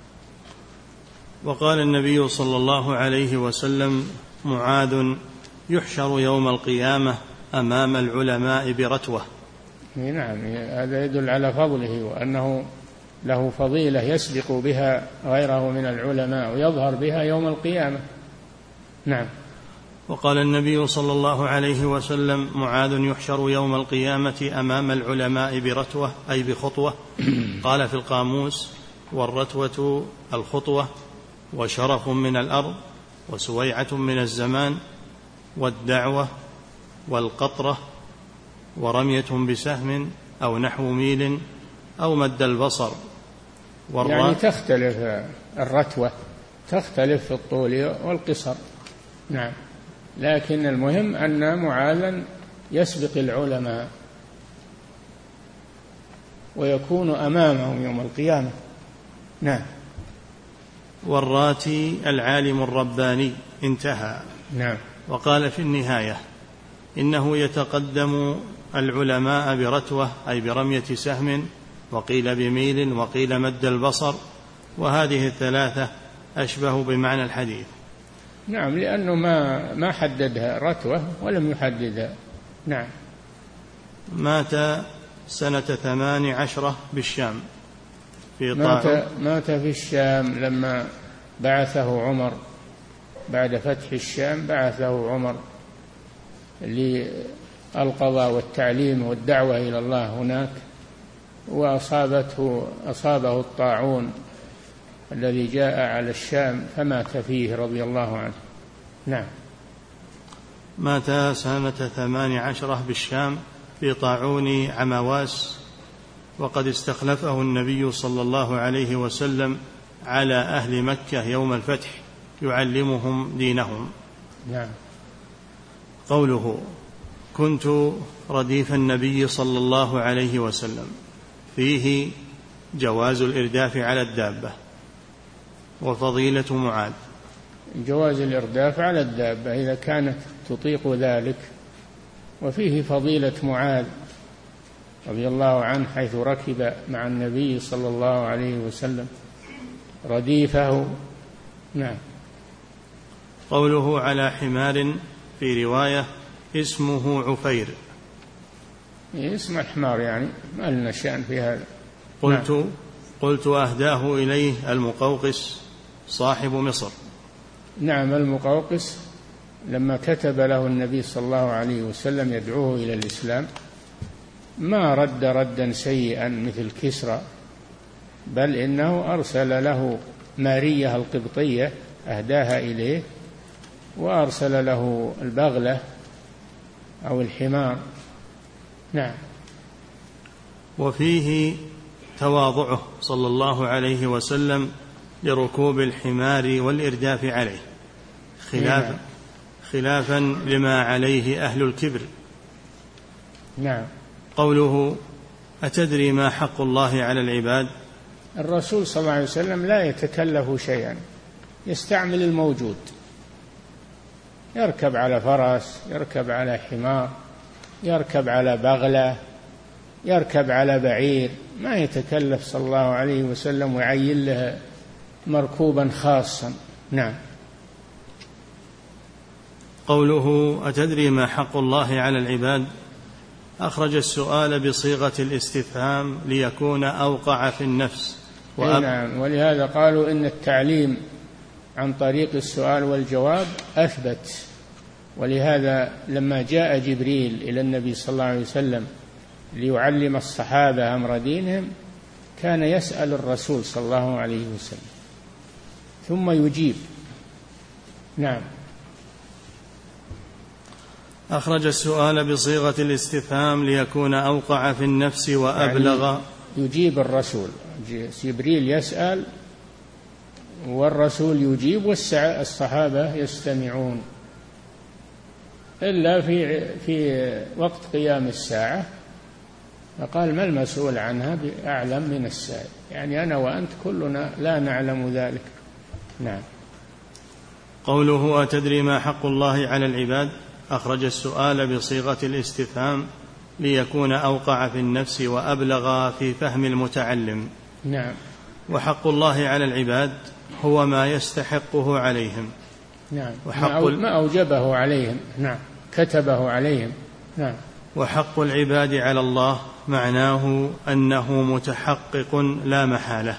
وقال النبي صلى الله عليه وسلم: معاذ يحشر يوم القيامة أمام العلماء برتوة. نعم، هذا يدل على فضله وأنه له فضيلة يسبق بها غيره من العلماء ويظهر بها يوم القيامة. نعم. وقال النبي صلى الله عليه وسلم: معاذ يحشر يوم القيامة أمام العلماء برتوة، أي بخطوة. قال في القاموس: والرتوة الخطوة، وشرف من الأرض، وسويعة من الزمان، والدعوة، والقطرة، ورمية بسهم أو نحو ميل أو مد البصر. يعني تختلف الرتوة، تختلف في الطول والقصر. نعم، لكن المهم أن معاذا يسبق العلماء ويكون أمامهم يوم القيامة. نعم. والراتي العالم الرباني، انتهى. نعم. وقال في النهاية: إنه يتقدم العلماء برتوة، أي برمية سهم، وقيل بميل، وقيل مد البصر، وهذه الثلاثة أشبه بمعنى الحديث. نعم، لأنه ما ما حددها رتوة ولم يحددها. نعم. مات سنة ثمان عشرة بالشام في مات, مات في الشام لما بعثه عمر بعد فتح الشام، بعثه عمر للقضاء والتعليم والدعوة إلى الله هناك، وأصابته أصابه الطاعون الذي جاء على الشام فمات فيه رضي الله عنه. نعم. مات سنة ثمان عشرة بالشام في طاعون عمواس، وقد استخلفه النبي صلى الله عليه وسلم على أهل مكة يوم الفتح يعلمهم دينهم. نعم. قوله: كنت رديف النبي صلى الله عليه وسلم، فيه جواز الإرداف على الدابة وفضيلة معاذ. جواز الإرداف على الدابة إذا كانت تطيق ذلك، وفيه فضيلة معاذ رضي الله عنه حيث ركب مع النبي صلى الله عليه وسلم رديفه. نعم. قوله: على حمار، في رواية اسمه عفير. اسم الحمار يعني ما لنا شأن في هذا. قلت نعم. قلت أهداه إليه المقوقس صاحب مصر. نعم، المقوقس لما كتب له النبي صلى الله عليه وسلم يدعوه إلى الإسلام ما رد ردا سيئا مثل كسرى، بل إنه أرسل له مارية القبطية أهداها إليه، وأرسل له البغلة أو الحمار. نعم. وفيه تواضعه صلى الله عليه وسلم لركوب الحمار والإرداف عليه، خلافا, خلافا لما عليه أهل الكبر. نعم. قوله أتدري ما حق الله على العباد؟ الرسول صلى الله عليه وسلم لا يتكلف شيئا، يستعمل الموجود، يركب على فرس، يركب على حمار، يركب على بغلة، يركب على بعير، ما يتكلف صلى الله عليه وسلم ويعين له مركوبا خاصا. نعم. قوله أتدري ما حق الله على العباد أخرج السؤال بصيغة الاستفهام ليكون أوقع في النفس. نعم، ولهذا قالوا إن التعليم عن طريق السؤال والجواب أثبت، ولهذا لما جاء جبريل إلى النبي صلى الله عليه وسلم ليعلم الصحابة أمر دينهم كان يسأل الرسول صلى الله عليه وسلم ثم يجيب. نعم. أخرج السؤال بصيغة الاستفهام ليكون أوقع في النفس وأبلغ. يعني يجيب الرسول، جبريل يسأل والرسول يجيب والصحابة يستمعون، إلا في في وقت قيام الساعة فقال ما المسؤول عنها بأعلم من السائل، يعني أنا وأنت كلنا لا نعلم ذلك. نعم. قوله أتدري ما حق الله على العباد أخرج السؤال بصيغة الاستفهام ليكون أوقع في النفس وأبلغ في فهم المتعلم. نعم. وحق الله على العباد هو ما يستحقه عليهم. نعم. وحق ما أوجبه عليهم. نعم. كتبه عليهم. نعم. وحق العباد على الله معناه أنه متحقق لا محالة.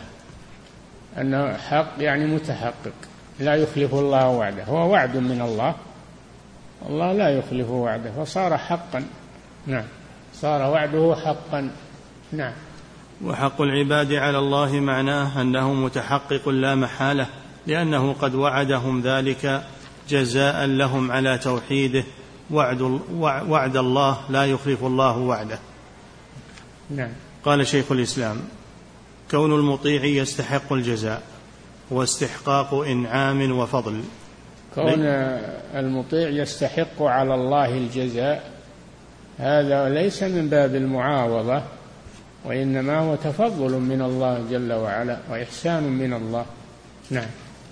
أنه حق يعني متحقق، لا يخلف الله وعده، هو وعد من الله، الله لا يخلف وعده فصار حقا. نعم. صار وعده حقا. نعم. وحق العباد على الله معناه أنه متحقق لا محالة، لأنه قد وعدهم ذلك جزاء لهم على توحيده. وعد, وعد الله لا يخلف الله وعده. نعم. قال شيخ الإسلام كون المطيع يستحق الجزاء واستحقاق إنعام وفضل. كون المطيع يستحق على الله الجزاء هذا ليس من باب المعاوضة، وإنما هو تفضل من الله جل وعلا وإحسان من الله. نعم.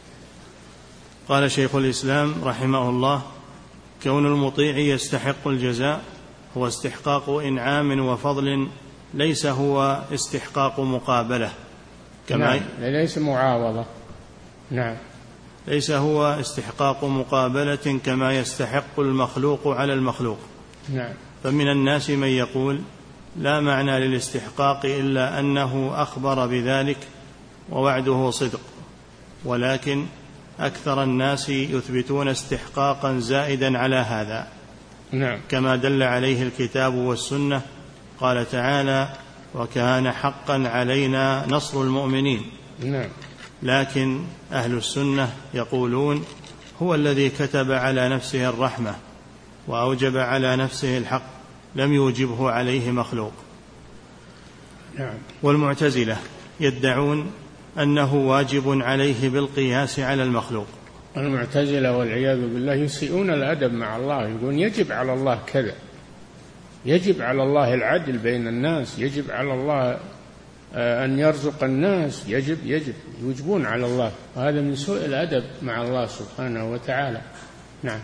قال شيخ الإسلام رحمه الله كون المطيع يستحق الجزاء هو استحقاق إنعام وفضل، ليس هو استحقاق مقابلة كما نعم. ليس معاوضة. نعم. ليس هو استحقاق مقابلة كما يستحق المخلوق على المخلوق. نعم. فمن الناس من يقول لا معنى للاستحقاق إلا أنه أخبر بذلك ووعده صدق، ولكن أكثر الناس يثبتون استحقاقا زائدا على هذا. نعم. كما دل عليه الكتاب والسنة. قال تعالى وكان حقا علينا نصر المؤمنين. نعم. لكن أهل السنة يقولون هو الذي كتب على نفسه الرحمة وأوجب على نفسه الحق، لم يوجبه عليه مخلوق. نعم. والمعتزلة يدعون أنه واجب عليه بالقياس على المخلوق. المعتزلة والعياذ بالله يسيئون الأدب مع الله، يقولون يجب على الله كذا، يجب على الله العدل بين الناس، يجب على الله أن يرزق الناس، يجب يجب يوجبون على الله، وهذا من سوء الأدب مع الله سبحانه وتعالى. نعم.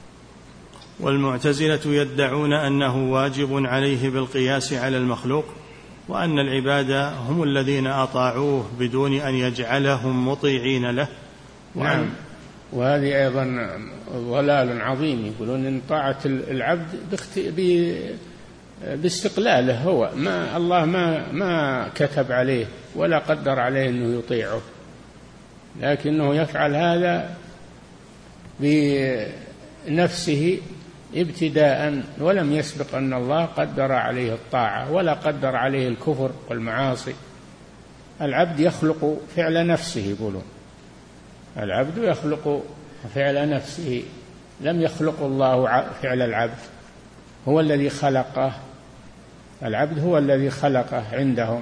والمعتزلة يدعون أنه واجب عليه بالقياس على المخلوق، وأن العباد هم الذين أطاعوه بدون أن يجعلهم مطيعين له. نعم. وهذه أيضا ضلال عظيم، يقولون إن طاعة العبد باستقلاله هو، ما الله ما ما كتب عليه ولا قدر عليه أنه يطيعه، لكنه يفعل هذا بنفسه ابتداء، ولم يسبق أن الله قدر عليه الطاعة ولا قدر عليه الكفر والمعاصي. العبد يخلق فعل نفسه، يقولون العبد يخلق فعل نفسه، لم يخلق الله فعل العبد، هو الذي خلقه، العبد هو الذي خلقه عندهم.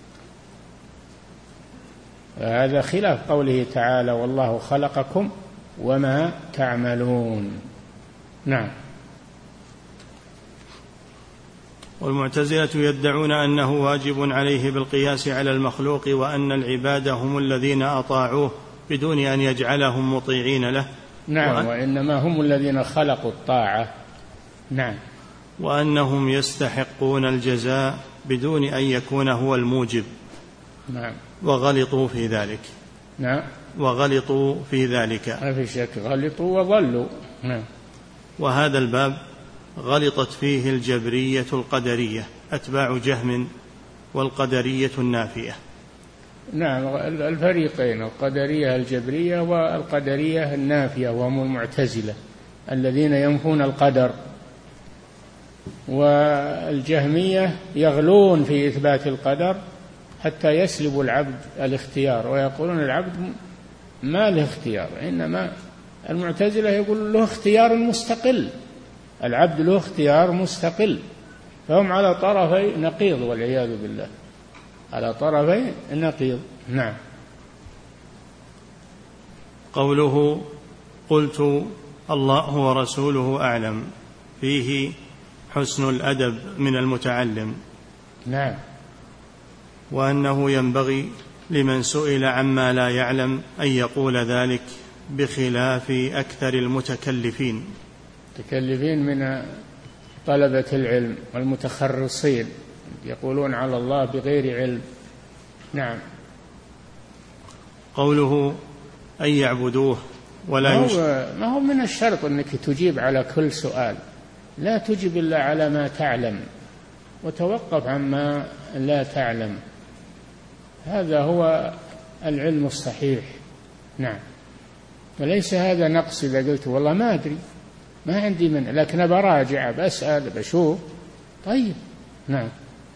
هذا خلاف قوله تعالى والله خلقكم وما تعملون. نعم. والمعتزلة يدعون أنه واجب عليه بالقياس على المخلوق، وأن العباد هم الذين أطاعوه بدون أن يجعلهم مطيعين له. نعم. وأن وإنما هم الذين خلقوا الطاعة. نعم. وأنهم يستحقون الجزاء بدون أن يكون هو الموجب. نعم. وغلطوا في ذلك. نعم. وغلطوا في ذلك. ما في شك، غلطوا وضلوا. نعم. وهذا الباب غلطت فيه الجبرية القدرية أتباع جهم، والقدرية النافية. نعم، الفريقين، القدرية الجبرية والقدرية النافية، وهم المعتزلة الذين ينفون القدر. والجهمية يغلون في إثبات القدر حتى يسلب العبد الاختيار، ويقولون العبد ما له اختيار، إنما المعتزلة يقول له اختيار مستقل، العبد له اختيار مستقل، فهم على طرفي نقيض والعياذ بالله، على طرفي النقيض. نعم. قوله قلت الله ورسوله أعلم فيه حسن الأدب من المتعلم. نعم. وأنه ينبغي لمن سئل عما لا يعلم أن يقول ذلك بخلاف أكثر المتكلفين. المتكلفين من طلبة العلم والمتخرصين يقولون على الله بغير علم. نعم. قوله أن يعبدوه ولا ما يشركوا. هو, ما هو من الشرط أنك تجيب على كل سؤال، لا تجب إلا على ما تعلم وتوقف عما لا تعلم، هذا هو العلم الصحيح. نعم. وليس هذا نقص إذا قلت والله ما أدري ما عندي من، لكن براجع بسأل بشوف. طيب. نعم.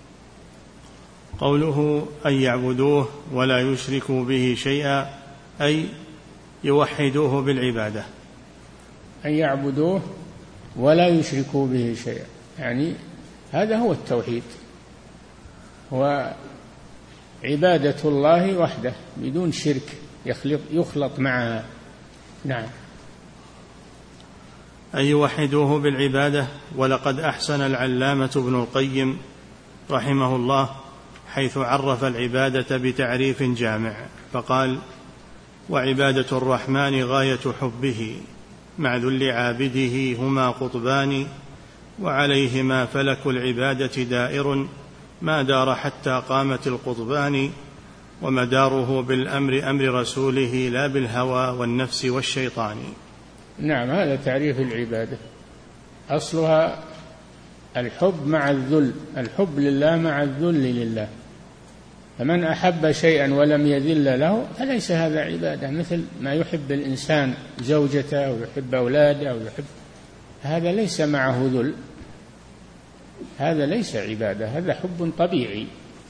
قوله أن يعبدوه ولا يشركوا به شيئا أي يوحدوه بالعبادة. أن يعبدوه ولا يشركوا به شيئا، يعني هذا هو التوحيد، هو عبادة الله وحده بدون شرك يخلط, يخلط معها. نعم. أن يوحدوه بالعبادة. ولقد أحسن العلامة ابن القيم رحمه الله حيث عرف العبادة بتعريف جامع فقال: وعبادة الرحمن غاية حبه مع ذل عابده هما قطبان، وعليهما فلك العبادة دائر ما دار حتى قامت القطبان، ومداره بالأمر أمر رسوله لا بالهوى والنفس والشيطان. نعم، هذا تعريف العبادة، أصلها الحب مع الذل، الحب لله مع الذل لله، فمن أحب شيئا ولم يذل له فليس هذا عبادة، مثل ما يحب الإنسان زوجته ويحب أولاده ويحب، هذا ليس معه ذل، هذا ليس عبادة، هذا حب طبيعي.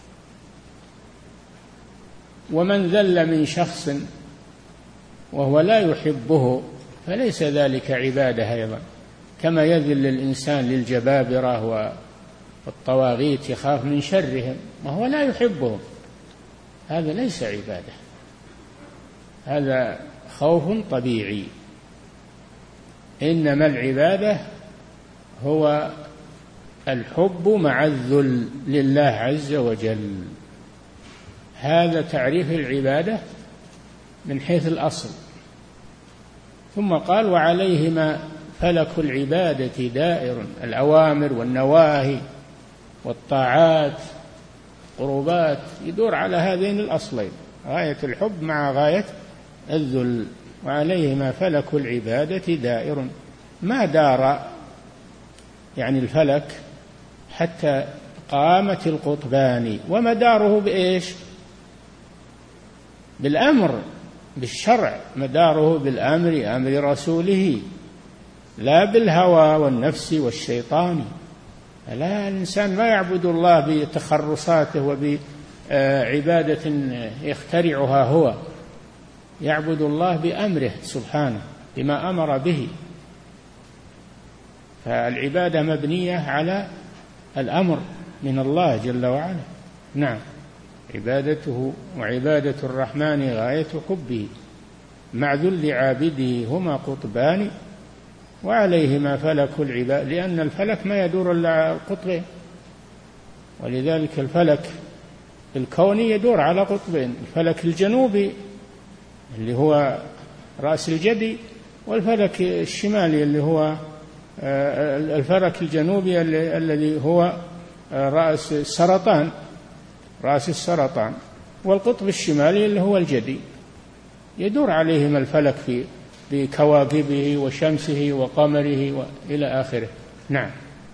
ومن ذل من شخص وهو لا يحبه فليس ذلك عبادة أيضا، كما يذل الإنسان للجبابرة والطواغيت يخاف من شرهم وهو لا يحبهم، هذا ليس عبادة، هذا خوف طبيعي. إنما العبادة هو الحب مع الذل لله عز وجل، هذا تعريف العبادة من حيث الأصل. ثم قال: وعليهما فلك العبادة دائر، الأوامر والنواهي والطاعات قربات يدور على هذين الأصلين، غاية الحب مع غاية الذل. وعليهما فلك العبادة دائر، ما دار يعني الفلك حتى قامت القطبان، ومداره بإيش؟ بالأمر، بالشرع، مداره بالأمر أمر رسوله لا بالهوى والنفس والشيطان. لا، الإنسان ما يعبد الله بتخرصاته وبعبادة يخترعها هو، يعبد الله بأمره سبحانه بما أمر به، فالعبادة مبنية على الأمر من الله جل وعلا. نعم. عبادته وعبادة الرحمن غاية حبه مع ذل عابده هما قطبان وعليهما فلك العباد، لأن الفلك ما يدور إلا على القطبين، ولذلك الفلك الكوني يدور على قطبين، الفلك الجنوبي اللي هو رأس الجدي، والفلك الشمالي اللي هو الفلك الجنوبي الذي هو رأس السرطان رأس السرطان، والقطب الشمالي اللي هو الجدي، يدور عليهما الفلك في بكواكبه وشمسه وقمره وإلى آخره. نعم.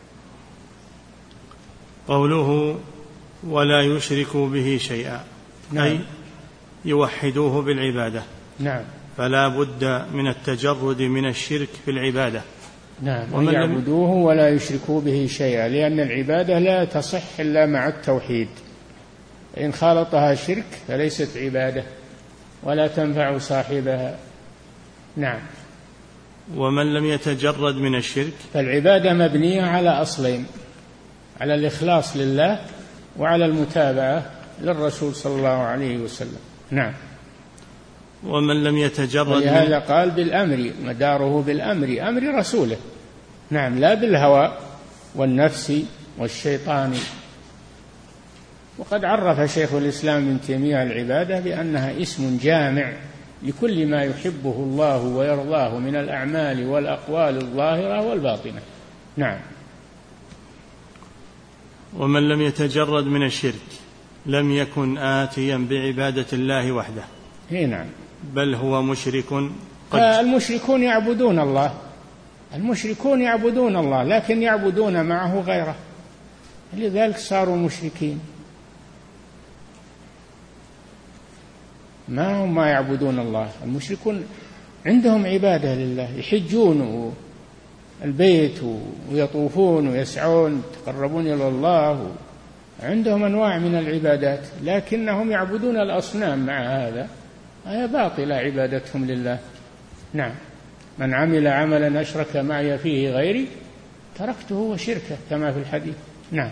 قوله ولا يشركوا به شيئا، نعم. أي يوحدوه بالعبادة. نعم. فلا بد من التجرد من الشرك في العبادة. نعم. ومن يعبدوه ولا يشركوا به شيئا، لأن العبادة لا تصح إلا مع التوحيد، إن خالطها شرك فليست عبادة ولا تنفع صاحبها. نعم. ومن لم يتجرد من الشرك، فالعبادة مبنية على أصلين، على الإخلاص لله وعلى المتابعة للرسول صلى الله عليه وسلم. نعم. ومن لم يتجرد، ولهذا قال بالأمر، مداره بالأمر، أمر رسوله. نعم. لا بالهوى والنفس والشيطان. وقد عرف شيخ الإسلام ابن تيمية العبادة بأنها اسم جامع لكل ما يحبه الله ويرضاه من الأعمال والأقوال الظاهرة والباطنة. نعم. ومن لم يتجرد من الشرك لم يكن آتيا بعبادة الله وحده. هي نعم. بل هو مشرك. قد المشركون يعبدون الله، المشركون يعبدون الله لكن يعبدون معه غيره، لذلك صاروا مشركين. ما هم ما يعبدون الله، المشركون عندهم عبادة لله، يحجون البيت ويطوفون ويسعون يتقربون إلى الله، عندهم أنواع من العبادات، لكنهم يعبدون الأصنام مع هذا، هي باطلة عبادتهم لله. نعم. من عمل عملا أشرك معي فيه غيري تركته وشركه، كما في الحديث. نعم.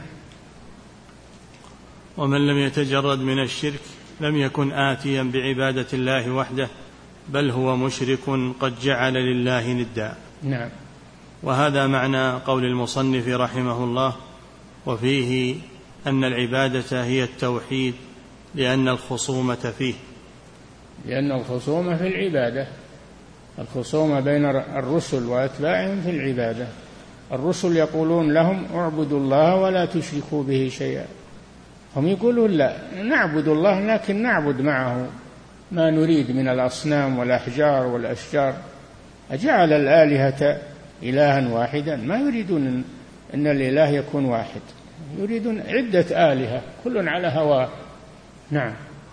ومن لم يتجرد من الشرك لم يكن آتيا بعبادة الله وحده، بل هو مشرك قد جعل لله ندا. نعم. وهذا معنى قول المصنف رحمه الله: وفيه أن العبادة هي التوحيد، لأن الخصومة فيه. لأن الخصومة في العبادة، الخصومة بين الرسل وأتباعهم في العبادة. الرسل يقولون لهم اعبدوا الله ولا تشركوا به شيئا، هم يقولون لا، نعبد الله لكن نعبد معه ما نريد من الأصنام والأحجار والأشجار. أجعل الآلهة إلها واحدا، ما يريدون أن الإله يكون واحد، يريدون عدة آلهة كل على هواه. نعم.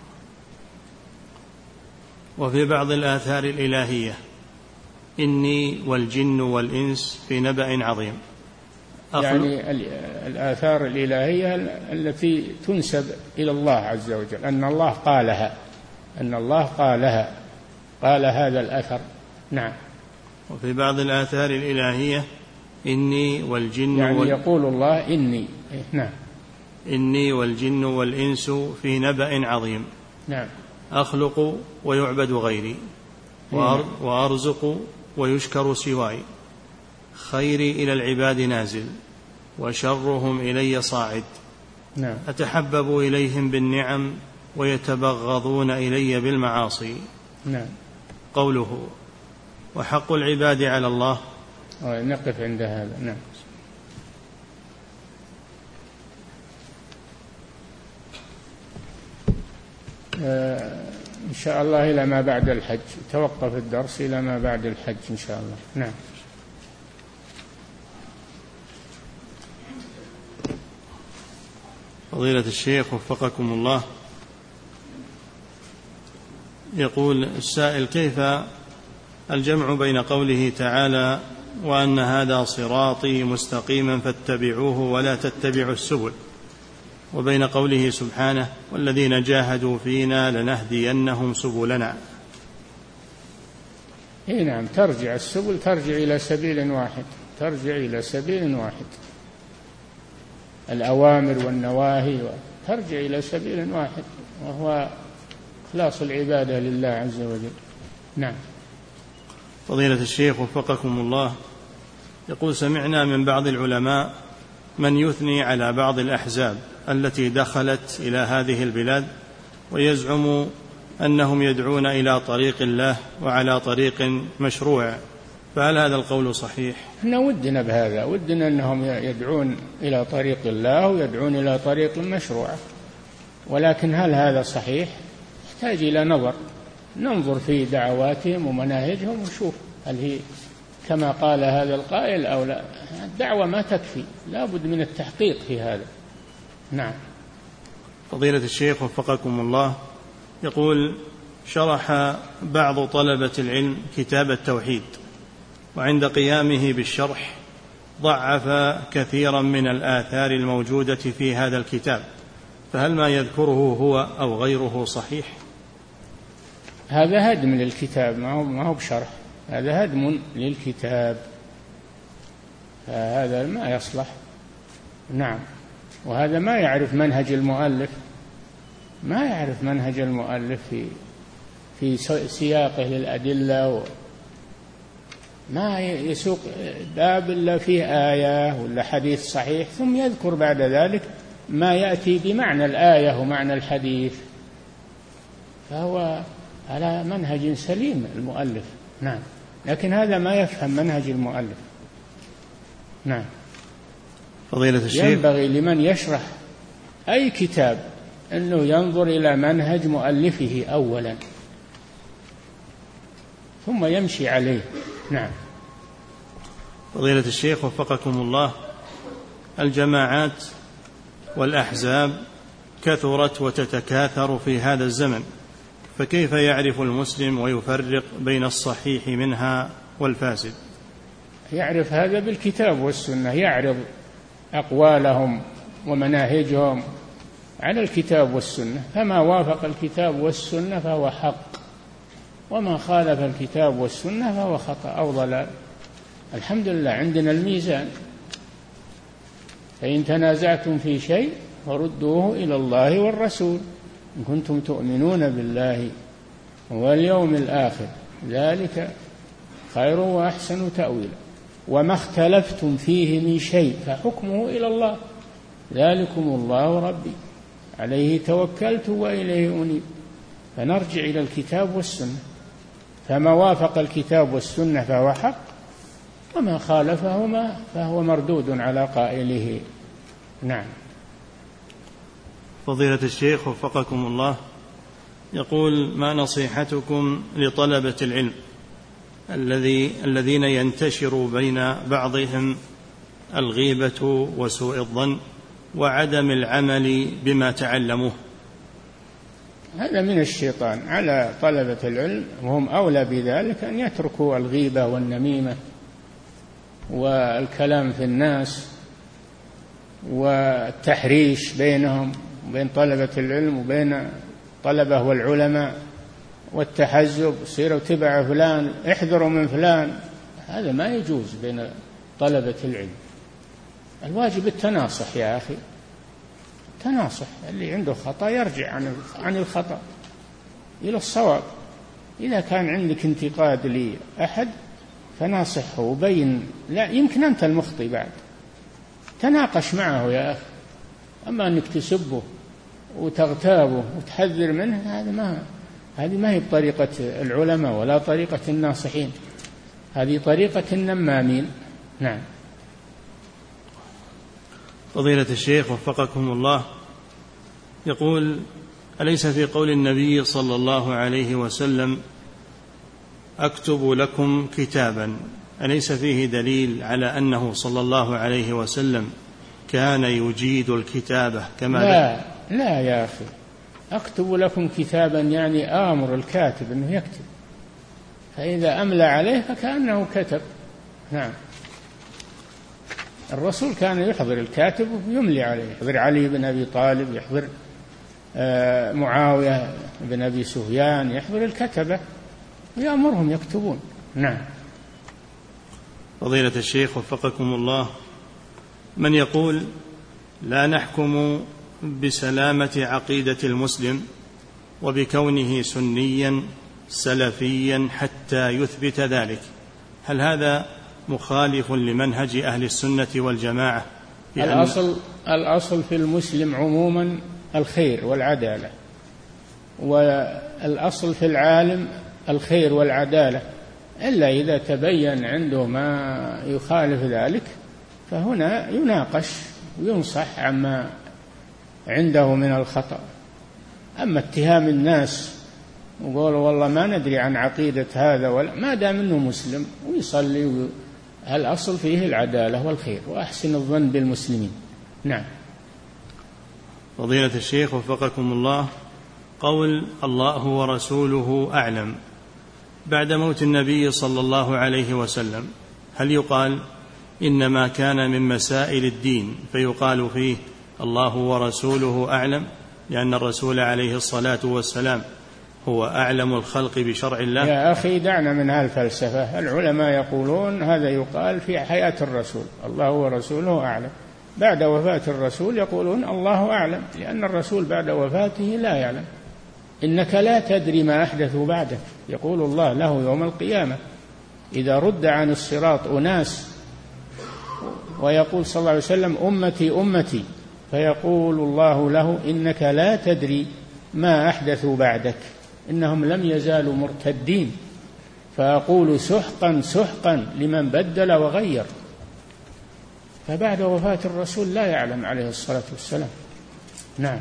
وفي بعض الآثار الإلهية: إني والجن والإنس في نبأ عظيم. يعني الآثار الإلهية التي تنسب إلى الله عز وجل، أن الله قالها، أن الله قالها، قال هذا الأثر. نعم. وفي بعض الآثار الإلهية: إني والجن يعني وال... يقول الله إني. نعم. إني والجن والإنس في نبأ عظيم. نعم. أخلق ويعبد غيري، وأر... وأرزق ويشكر سواي، خيري إلى العباد نازل، وشرهم إلي صاعد. نعم. أتحبب إليهم بالنعم ويتبغضون إلي بالمعاصي. نعم. قوله وحق العباد على الله. نقف عند هذا. نعم. آه إن شاء الله إلى ما بعد الحج، توقف الدرس إلى ما بعد الحج إن شاء الله. نعم. فضيلة الشيخ وفقكم الله، يقول السائل: كيف الجمع بين قوله تعالى وأن هذا صراطي مستقيما فاتبعوه ولا تتبعوا السبل، وبين قوله سبحانه والذين جاهدوا فينا لنهدينهم سبلنا؟ إيه نعم، ترجع السبل ترجع إلى سبيل واحد، ترجع إلى سبيل واحد، الأوامر والنواهي ترجع إلى سبيل واحد، وهو إخلاص العبادة لله عز وجل. نعم. فضيلة الشيخ وفقكم الله، يقول: سمعنا من بعض العلماء من يثني على بعض الأحزاب التي دخلت إلى هذه البلاد ويزعم أنهم يدعون إلى طريق الله وعلى طريق مشروع، فهل هذا القول صحيح؟ احنا ودنا بهذا، ودنا أنهم يدعون إلى طريق الله ويدعون إلى طريق مشروع، ولكن هل هذا صحيح؟ يحتاج إلى نظر، ننظر في دعواتهم ومناهجهم ونشوف هل هي كما قال هذا القائل أو لا. الدعوة ما تكفي، لا بد من التحقيق في هذا. نعم. فضيلة الشيخ وفقكم الله، يقول: شرح بعض طلبة العلم كتاب التوحيد، وعند قيامه بالشرح ضعف كثيرا من الآثار الموجودة في هذا الكتاب، فهل ما يذكره هو أو غيره صحيح؟ هذا هدم للكتاب، ما هو ما هو بشرح، هذا هدم للكتاب، هذا ما يصلح. نعم. وهذا ما يعرف منهج المؤلف، ما يعرف منهج المؤلف في في سياقه للأدلة، و ما يسوق باب إلا فيه آية ولا حديث صحيح ثم يذكر بعد ذلك ما يأتي بمعنى الآية ومعنى الحديث، فهو على منهج سليم المؤلف. نعم. لكن هذا ما يفهم منهج المؤلف. نعم. فضيلة الشيخ، ينبغي لمن يشرح أي كتاب أنه ينظر إلى منهج مؤلفه أولا ثم يمشي عليه. نعم. فضيلة الشيخ وفقكم الله، الجماعات والأحزاب كثرت وتتكاثر في هذا الزمن، فكيف يعرف المسلم ويفرق بين الصحيح منها والفاسد؟ يعرف هذا بالكتاب والسنة، يعرض أقوالهم ومناهجهم على الكتاب والسنة، فما وافق الكتاب والسنة فهو حق، وما خالف الكتاب والسنة فهو خطأ أو ضلال. الحمد لله عندنا الميزان، فإن تنازعتم في شيء فردوه إلى الله والرسول إن كنتم تؤمنون بالله واليوم الآخر، ذلك خير وأحسن تأويلا، وما اختلفتم فيه من شيء فحكمه إلى الله، ذلكم الله ربي عليه توكلت وإليه أنيب. فنرجع إلى الكتاب والسنة، فما وافق الكتاب والسنة فهو حق، وما خالفهما فهو مردود على قائله. نعم. فضيلة الشيخ وفقكم الله، يقول: ما نصيحتكم لطلبة العلم الذي الذين ينتشر بين بعضهم الغيبة وسوء الظن وعدم العمل بما تعلموه؟ هذا من الشيطان على طلبة العلم، وهم أولى بذلك أن يتركوا الغيبة والنميمة والكلام في الناس والتحريش بينهم وبين طلبة العلم وبين طلبة والعلماء والتحزب، سيروا تبع فلان، احذروا من فلان، هذا ما يجوز بين طلبة العلم. الواجب التناصح يا أخي، تناصح، اللي عنده خطأ يرجع عن عن الخطأ إلى الصواب. إذا كان عندك انتقاد لأحد فناصحه وبين، لا يمكن أنت المخطئ بعد، تناقش معه يا أخي. أما أنك تسبه وتغتابه وتحذر منه، هذا ما هذه ما هي بطريقة العلماء ولا طريقة الناصحين، هذه طريقة النمامين. نعم. فضيلة الشيخ وفقكم الله، يقول: أليس في قول النبي صلى الله عليه وسلم أكتب لكم كتابا، أليس فيه دليل على أنه صلى الله عليه وسلم كان يجيد الكتابة كما لا بل... لا يا أخي، أكتب لكم كتابا يعني آمر الكاتب أنه يكتب، فإذا أملى عليه فكأنه كتب. نعم. الرسول كان يحضر الكاتب ويملي عليه، يحضر علي بن أبي طالب، يحضر معاوية بن أبي سفيان، يحضر الكتبة ويأمرهم يكتبون. نعم. فضيلة الشيخ وفقكم الله، من يقول لا نحكم بسلامة عقيدة المسلم وبكونه سنيا سلفيا حتى يثبت ذلك، هل هذا مخالف لمنهج أهل السنة والجماعة؟ الأصل, الأصل في المسلم عموما الخير والعدالة، والأصل في العالم الخير والعدالة، إلا إذا تبين عنده ما يخالف ذلك فهنا يناقش وينصح عما عنده من الخطأ. أما اتهام الناس وقولوا والله ما ندري عن عقيدة هذا ولا، ما دام انه مسلم ويصلي، الأصل فيه العدالة والخير وأحسن الظن بالمسلمين. نعم. فضيلة الشيخ وفقكم الله، قول الله ورسوله أعلم بعد موت النبي صلى الله عليه وسلم، هل يقال إنما كان من مسائل الدين فيقال فيه الله ورسوله أعلم لأن الرسول عليه الصلاة والسلام هو أعلم الخلق بشرع الله؟ يا أخي دعنا من هالفلسفة. العلماء يقولون هذا يقال في حياة الرسول الله ورسوله أعلم، بعد وفاة الرسول يقولون الله أعلم لأن الرسول بعد وفاته لا يعلم. إنك لا تدري ما أحدثوا بعدك، يقول الله له يوم القيامة إذا رد عن الصراط أناس ويقول صلى الله عليه وسلم أمتي أمتي، فيقول الله له إنك لا تدري ما أحدثوا بعدك، إنهم لم يزالوا مرتدين، فأقول سحقا سحقا لمن بدل وغير. فبعد وفاة الرسول لا يعلم عليه الصلاة والسلام. نعم.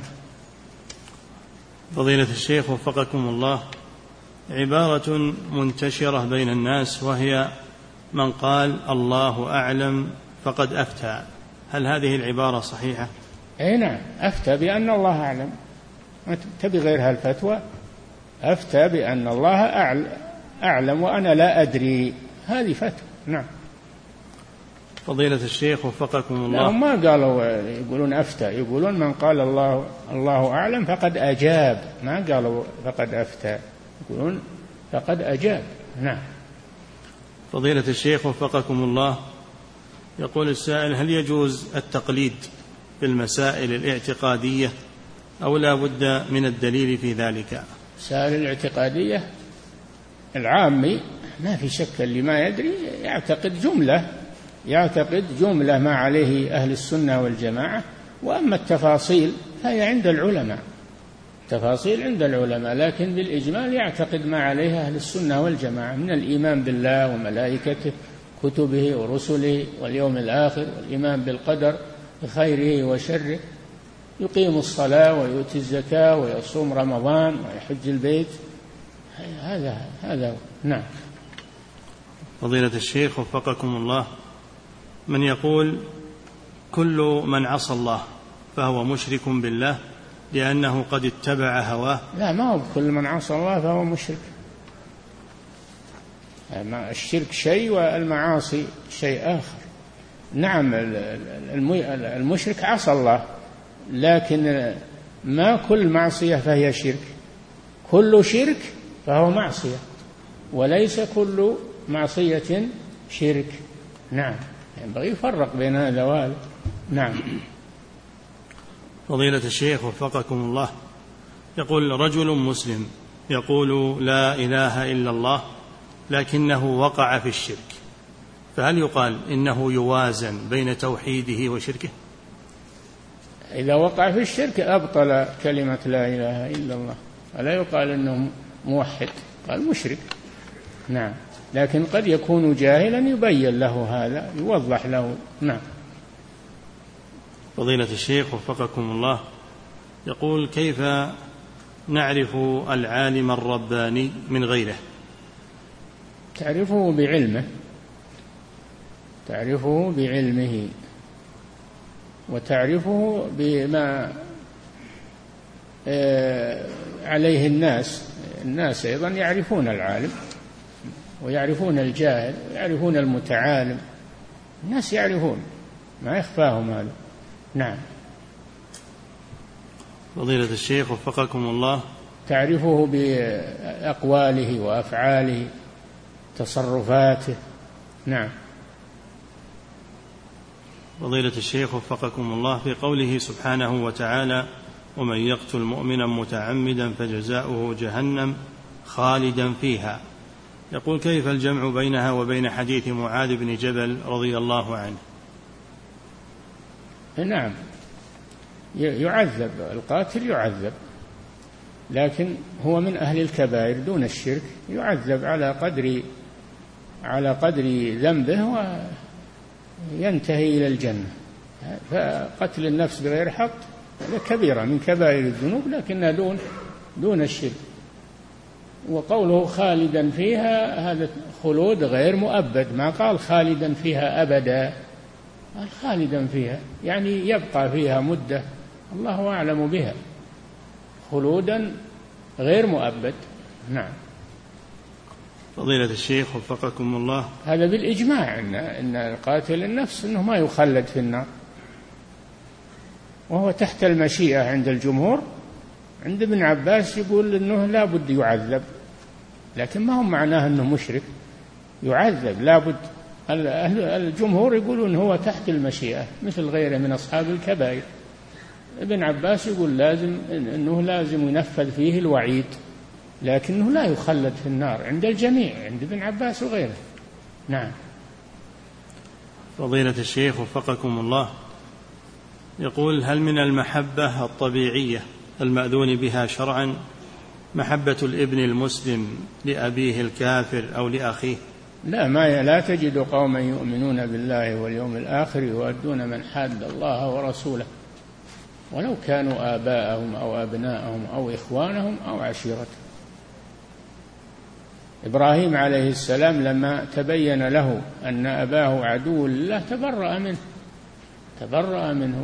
فضيلة الشيخ وفقكم الله، عبارة منتشرة بين الناس وهي من قال الله أعلم فقد أفتى، هل هذه العبارة صحيحة؟ أي نعم، أفتى بأن الله أعلم، تبي غير هالفتوى؟ أفتى بأن الله أعلم وأنا لا أدري، هذه فتوى. نعم. فضيلة الشيخ وفقكم الله، لا ما قالوا يقولون أفتى، يقولون من قال الله الله أعلم فقد أجاب، ما قالوا فقد أفتى، يقولون فقد أجاب. نعم. فضيلة الشيخ وفقكم الله، يقول السائل هل يجوز التقليد في المسائل الاعتقادية أو لا بد من الدليل في ذلك؟ مسائل الاعتقادية العامي ما في شك، اللي ما يدري يعتقد جملة يعتقد جملة ما عليه أهل السنة والجماعة، وأما التفاصيل فهي عند العلماء، تفاصيل عند العلماء، لكن بالإجمال يعتقد ما عليه أهل السنة والجماعة من الإيمان بالله وملائكته كتبه ورسله واليوم الآخر، والإيمان بالقدر خيره وشره، يقيم الصلاة ويؤتي الزكاة ويصوم رمضان ويحج البيت، هذا هذا. نعم. فضيلة الشيخ وفقكم الله، من يقول كل من عصى الله فهو مشرك بالله لأنه قد اتبع هواه؟ لا، ما هو كل من عصى الله فهو مشرك، الشرك شيء والمعاصي شيء آخر. نعم، المشرك عصى الله، لكن ما كل معصية فهي شرك، كل شرك فهو معصية وليس كل معصية شرك. نعم، ينبغي يفرق بين هذا وهذا. نعم. فضيلة الشيخ وفقكم الله، يقول رجل مسلم يقول لا إله إلا الله لكنه وقع في الشرك، فهل يقال إنه يوازن بين توحيده وشركه؟ إذا وقع في الشرك أبطل كلمة لا إله إلا الله، ولا يقال إنه موحد، قال مشرك. نعم، لكن قد يكون جاهلا يبين له هذا، يوضح له. نعم. فضيلة الشيخ وفقكم الله، يقول كيف نعرف العالم الرباني من غيره؟ تعرفه بعلمه، تعرفه بعلمه وتعرفه بما عليه الناس. الناس أيضا يعرفون العالم ويعرفون الجاهل ويعرفون المتعالم، الناس يعرفون، ما يخفاهم هذا. نعم. فضيلة الشيخ وفقكم الله، تعرفه بأقواله وأفعاله تصرفاته. نعم. فضيلة الشيخ وفقكم الله، في قوله سبحانه وتعالى ومن يقتل مؤمنا متعمدا فجزاؤه جهنم خالدا فيها. يقول كيف الجمع بينها وبين حديث معاذ بن جبل رضي الله عنه؟ نعم، يعذب القاتل، يعذب، لكن هو من أهل الكبائر دون الشرك، يعذب على قدر على قدر ذنبه وينتهي إلى الجنة. فقتل النفس بغير حق هذا كبيرة من كبائر الذنوب، لكنها دون دون الشرك. وقوله خالدا فيها هذا خلود غير مؤبد، ما قال خالدا فيها أبدا، قال خالدا فيها يعني يبقى فيها مدة الله أعلم بها، خلودا غير مؤبد. نعم. فضيلة الشيخ وفقكم الله، هذا بالإجماع إن إن القاتل النفس إنه ما يخلد في النار، وهو تحت المشيئة عند الجمهور. عند ابن عباس يقول إنه لا بد يعذب، لكن ما هو معناه إنه مشرك، يعذب لا بد. الجمهور يقولون هو تحت المشيئة مثل غيره من أصحاب الكبائر. ابن عباس يقول لازم إنه لازم ينفذ فيه الوعيد، لكنه لا يخلد في النار عند الجميع، عند ابن عباس وغيره. نعم. فضيلة الشيخ وفقكم الله، يقول هل من المحبة الطبيعية المأذون بها شرعا محبة الابن المسلم لأبيه الكافر أو لأخيه؟ لا، ما لا تجد قوما يؤمنون بالله واليوم الآخر يؤدون من حاد الله ورسوله ولو كانوا آباءهم أو أبناءهم أو إخوانهم أو عشيرتهم. إبراهيم عليه السلام لما تبين له أن أباه عدو لله تبرأ منه تبرأ منه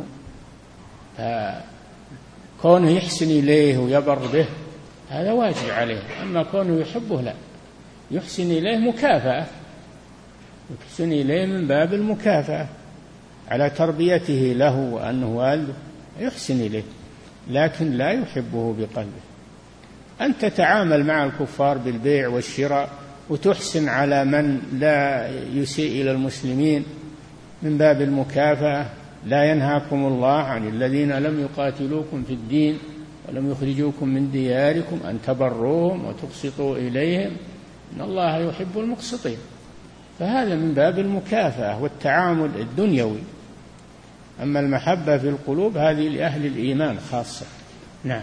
كونه يحسن إليه ويبر به هذا واجب عليه، أما كونه يحبه لا، يحسن إليه مكافأة، يحسن إليه من باب المكافأة على تربيته له وأنه والده، يحسن إليه، لكن لا يحبه بقلبه. أن تتعامل مع الكفار بالبيع والشراء وتحسن على من لا يسيء إلى المسلمين من باب المكافأة. لا ينهاكم الله عن الذين لم يقاتلوكم في الدين ولم يخرجوكم من دياركم أن تبروهم وتقسطوا إليهم إن الله يحب المقسطين. فهذا من باب المكافأة والتعامل الدنيوي. أما المحبة في القلوب هذه لأهل الإيمان خاصة. نعم.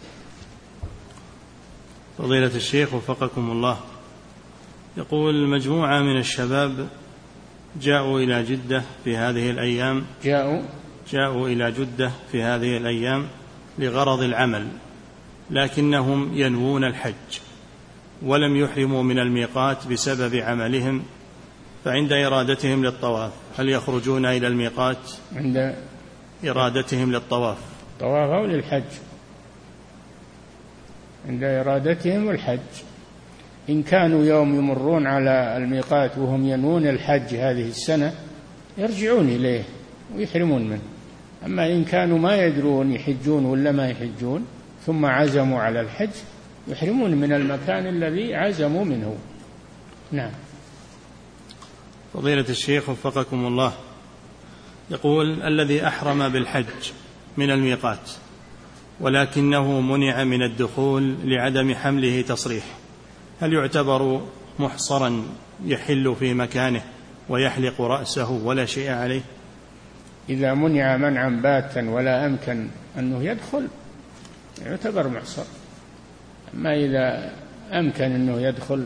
فضيلة الشيخ وفقكم الله، يقول مجموعة من الشباب جاءوا إلى جدة في هذه الأيام جاءوا جاءوا إلى جدة في هذه الأيام لغرض العمل، لكنهم ينوون الحج ولم يحرموا من الميقات بسبب عملهم، فعند إرادتهم للطواف هل يخرجون إلى الميقات عند إرادتهم للطواف طواف أو للحج؟ عند إرادتهم الحج. إن كانوا يوم يمرون على الميقات وهم ينوون الحج هذه السنة يرجعون إليه ويحرمون منه. أما إن كانوا ما يدرون يحجون ولا ما يحجون ثم عزموا على الحج يحرمون من المكان الذي عزموا منه. نعم. فضيلة الشيخ وفقكم الله، يقول الذي أحرم بالحج من الميقات ولكنه منع من الدخول لعدم حمله تصريح، هل يعتبر محصرا يحل في مكانه ويحلق رأسه ولا شيء عليه؟ إذا منع منعا باتا ولا أمكن أنه يدخل يعتبر محصر. أما إذا أمكن أنه يدخل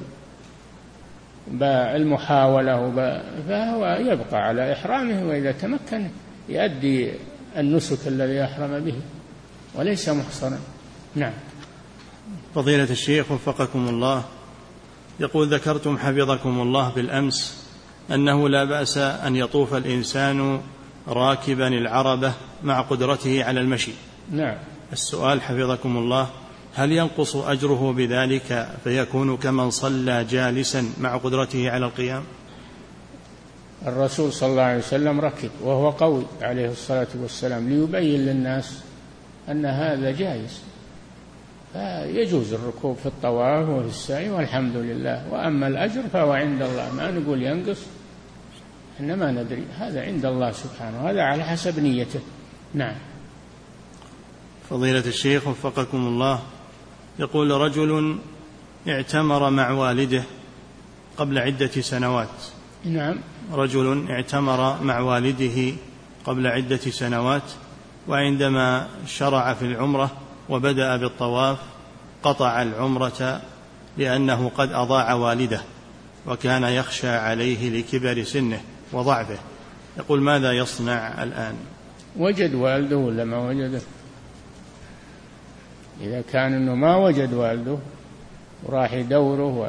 بالمحاولة فهو يبقى على إحرامه، وإذا تمكن يؤدي النسك الذي أحرم به وليس محصرا. نعم. فضيلة الشيخ وفقكم الله، يقول ذكرتم حفظكم الله بالأمس أنه لا بأس أن يطوف الإنسان راكبا العربة مع قدرته على المشي. نعم. السؤال حفظكم الله، هل ينقص أجره بذلك فيكون كمن صلى جالسا مع قدرته على القيام؟ الرسول صلى الله عليه وسلم ركب وهو قوي عليه الصلاة والسلام ليبين للناس أن هذا جائز، فيجوز الركوب في الطواف وفي السعي والحمد لله. وأما الأجر فهو عند الله، ما نقول ينقص، إنما ندري هذا عند الله سبحانه، هذا على حسب نيته. نعم. فضيلة الشيخ وفقكم الله، يقول رجل اعتمر مع والده قبل عدة سنوات. نعم. رجل اعتمر مع والده قبل عدة سنوات، وعندما شرع في العمرة وبدأ بالطواف قطع العمرة لأنه قد أضاع والده، وكان يخشى عليه لكبر سنه وضعفه. يقول ماذا يصنع الآن؟ وجد والده ولا ما وجده؟ إذا كان أنه ما وجد والده وراح يدوره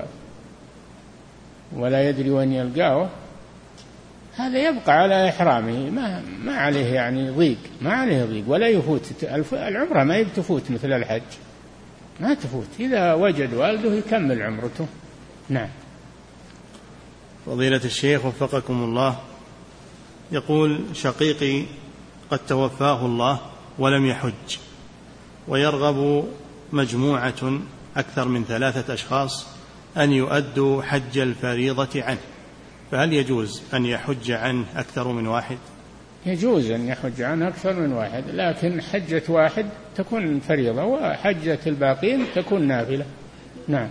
ولا يدري وين يلقاه، هذا يبقى على إحرامه، ما ما عليه يعني ضيق، ما عليه ضيق ولا يفوت العمرة، ما تفوت مثل الحج، ما تفوت. إذا وجد والده يكمل عمرته. نعم. فضيلة الشيخ وفقكم الله، يقول شقيقي قد توفاه الله ولم يحج، ويرغب مجموعة أكثر من ثلاثة أشخاص أن يؤدوا حج الفريضة عنه، فهل يجوز أن يحج عنه أكثر من واحد؟ يجوز أن يحج عنه أكثر من واحد، لكن حجة واحد تكون فريضة وحجة الباقين تكون نافلة. نعم.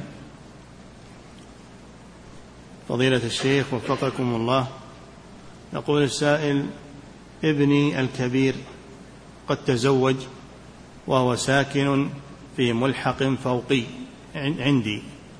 فضيلة الشيخ وفقكم الله، يقول السائل ابني الكبير قد تزوج وهو ساكن في ملحق فوقي عندي،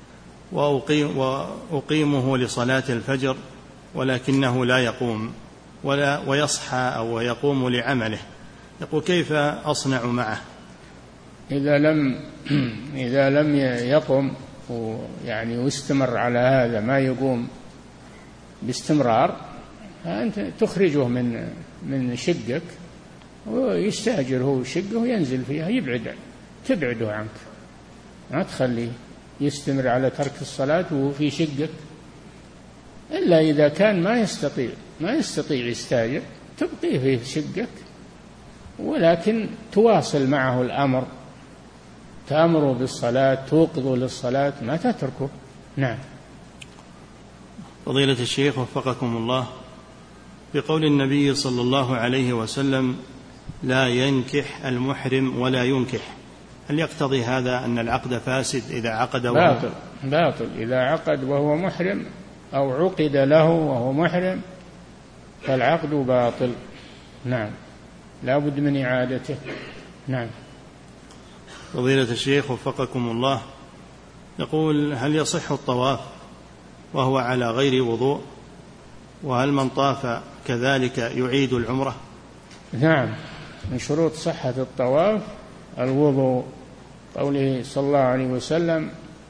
وأقيمه لصلاة الفجر ولكنه لا يقوم ولا ويصحى أو يقوم لعمله. يقول كيف أصنع معه؟ إذا لم إذا لم يقم ويعني يستمر على هذا، ما يقوم باستمرار، فأنت تخرجه من من شقك ويستأجر هو شقه وينزل فيها، يبعد تبعده عنك، ما تخليه يستمر على ترك الصلاة وهو في شقك، إلا إذا كان ما يستطيع ما يستطيع يستأجر، تبقيه في شقك، ولكن تواصل معه الأمر، تأمره بالصلاة، توقظه للصلاة، ما تتركه. نعم. فضيلة الشيخ وفقكم الله، بقول النبي صلى الله عليه وسلم لا ينكح المحرم ولا ينكح، هل يقتضي هذا أن العقد فاسد إذا عقد وهو باطل؟ باطل إذا عقد وهو محرم أو عقد له وهو محرم فالعقد باطل. نعم، لا بد من إعادته. نعم. فضيلة الشيخ وفقكم الله، يقول هل يصح الطواف وهو على غير وضوء؟ وهل من طاف كذلك يعيد العمرة؟ نعم، من شروط صحة الطواف الوضوء، قوله صلى الله عليه وسلم،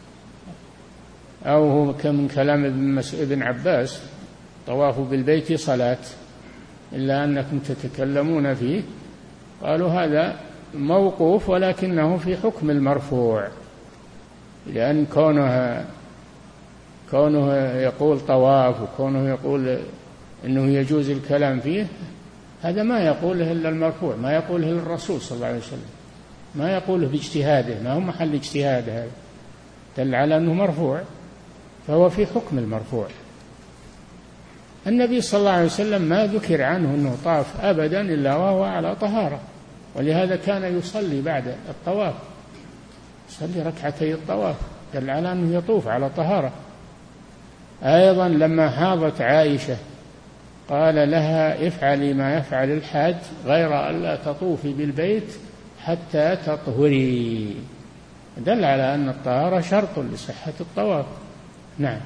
أو هو من كلام ابن عباس، طواف بالبيت صلاة إلا أنكم تتكلمون فيه. قالوا هذا موقوف ولكنه في حكم المرفوع، لأن كونه كونه يقول طواف وكونه يقول إنه يجوز الكلام فيه، هذا ما يقوله إلا المرفوع، ما يقوله إلا الرسول صلى الله عليه وسلم، ما يقوله باجتهاده، ما هو محل اجتهاد، هذا دل على أنه مرفوع، فهو في حكم المرفوع. النبي صلى الله عليه وسلم ما ذكر عنه أنه طاف أبدا إلا وهو على طهارة، ولهذا كان يصلي بعد الطواف، يصلي ركعتي الطواف، دل على أنه يطوف على طهارة. أيضا لما حاضت عائشة قال لها افعلي ما يفعل الحاج غير ألا تطوفي بالبيت حتى تطهري، دل على أن الطهارة شرط لصحة الطواف. نعم.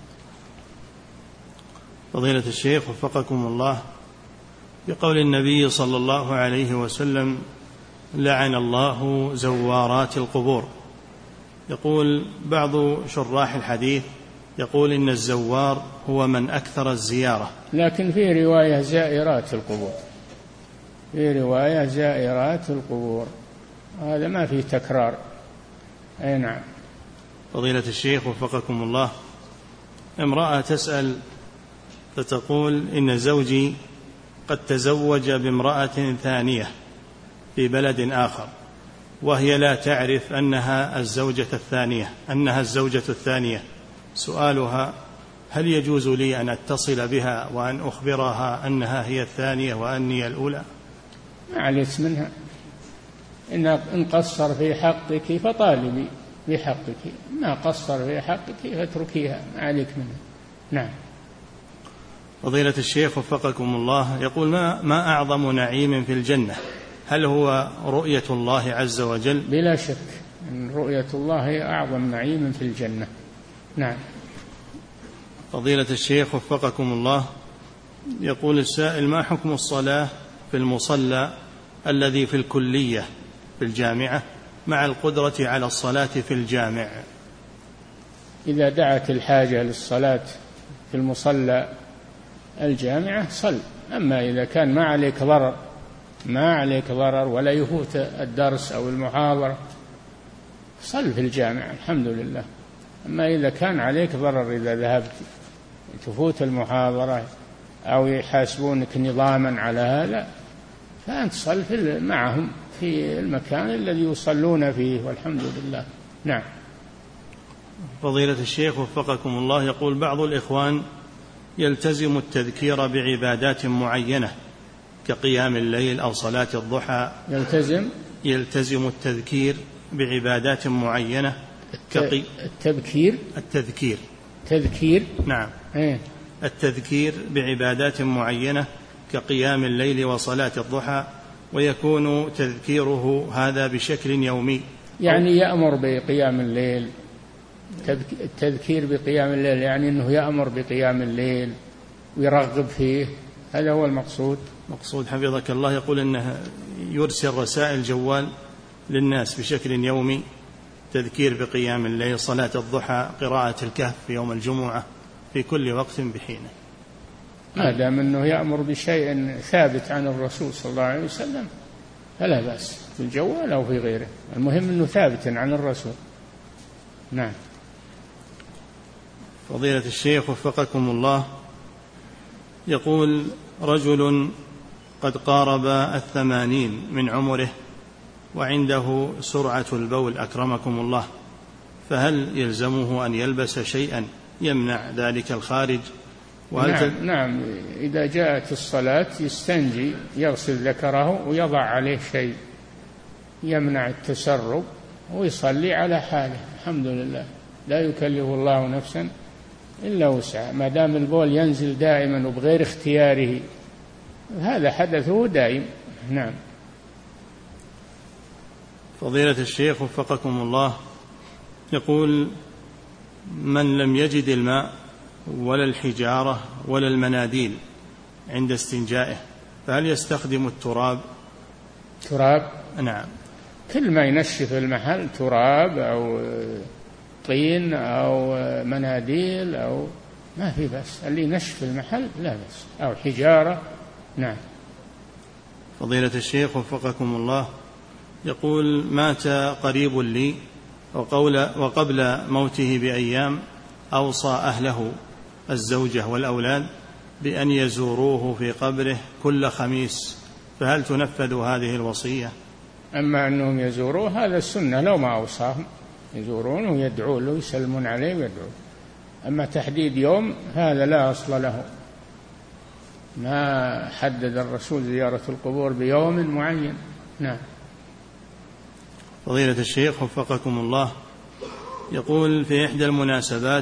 فضيلة الشيخ وفقكم الله، بقول النبي صلى الله عليه وسلم لعن الله زوارات القبور، يقول بعض شراح الحديث يقول إن الزوار هو من أكثر الزيارة، لكن في رواية زائرات القبور، في رواية زائرات القبور، هذا ما فيه تكرار. أي نعم. فضيلة الشيخ وفقكم الله، امرأة تسأل فتقول إن زوجي قد تزوج بامرأة ثانية في بلد آخر، وهي لا تعرف أنها الزوجة الثانية أنها الزوجة الثانية سؤالها هل يجوز لي أن أتصل بها وأن أخبرها أنها هي الثانية وأني الأولى؟ ما عليك منها، إن قصر في حقك فطالبي، بحقك، ما قصر في حقك فاتركيها، ما عليك منها. نعم. فضيلة الشيخ وفقكم الله، يقول ما, ما أعظم نعيم في الجنة؟ هل هو رؤية الله عز وجل؟ بلا شك أن رؤية الله هي أعظم نعيم في الجنة. نعم. فضيلة الشيخ وفقكم الله، يقول السائل ما حكم الصلاة في المصلى الذي في الكلية في الجامعة مع القدرة على الصلاة في الجامع؟ إذا دعت الحاجة للصلاة في المصلى الجامعة صل، أما إذا كان ما عليك ضرر ما عليك ضرر ولا يفوت الدرس أو المحاضرة صل في الجامعة الحمد لله. أما إذا كان عليك ضرر، إذا ذهبت تفوت المحاضرة أو يحاسبونك نظاما على هذا، فأنت صل في معهم في المكان الذي يصلون فيه والحمد لله. نعم. فضيلة الشيخ وفقكم الله، يقول بعض الإخوان يلتزم التذكير بعبادات معينة كقيام الليل أو صلاة الضحى. يلتزم يلتزم التذكير بعبادات معينة كقي... التذكير التذكير تذكير نعم ايه؟ التذكير بعبادات معينة كقيام الليل وصلاة الضحى، ويكون تذكيره هذا بشكل يومي، يعني يأمر بقيام الليل. التذكير بقيام الليل يعني أنه يأمر بقيام الليل ويرغب فيه، هذا هو المقصود. مقصود حفظك الله، يقول أنه يرسل رسائل جوال للناس بشكل يومي، تذكير بقيام الليل، صلاة الضحى، قراءة الكهف في يوم الجمعة، في كل وقت بحينه. ما دام أنه يأمر بشيء ثابت عن الرسول صلى الله عليه وسلم فلا بأس في الجوال أو في غيره، المهم أنه ثابت عن الرسول. نعم. فضيلة الشيخ وفقكم الله، يقول رجل قد قارب الثمانين من عمره وعنده سرعة البول أكرمكم الله، فهل يلزمه أن يلبس شيئا يمنع ذلك الخارج؟ وهل نعم, تل... نعم إذا جاءت الصلاة يستنجي، يغسل ذكره ويضع عليه شيء يمنع التسرب ويصلي على حاله الحمد لله، لا يكلف الله نفسا إلا وسعها، ما دام البول ينزل دائما وبغير اختياره هذا حدثه دائم. نعم. فضيلة الشيخ وفقكم الله، يقول من لم يجد الماء ولا الحجارة ولا المناديل عند استنجائه فهل يستخدم التراب؟ تراب؟ نعم. كل ما ينشف المحل، تراب أو طين أو مناديل أو ما في بس، اللي ينشف المحل لا بس، أو حجارة. نعم. فضيلة الشيخ وفقكم الله، يقول مات قريب لي وقول وقبل موته بأيام أوصى أهله الزوجة والأولاد بأن يزوروه في قبره كل خميس، فهل تنفذ هذه الوصية؟ أما أنهم يزوروه هذا السنة، لو ما أوصاهم يزورونه ويدعوا له يسلمون عليه ويدعوا. أما تحديد يوم هذا لا أصل له، ما حدد الرسول زيارة القبور بيوم معين. نعم. فضيلة الشيخ وفقكم الله، يقول في إحدى المناسبات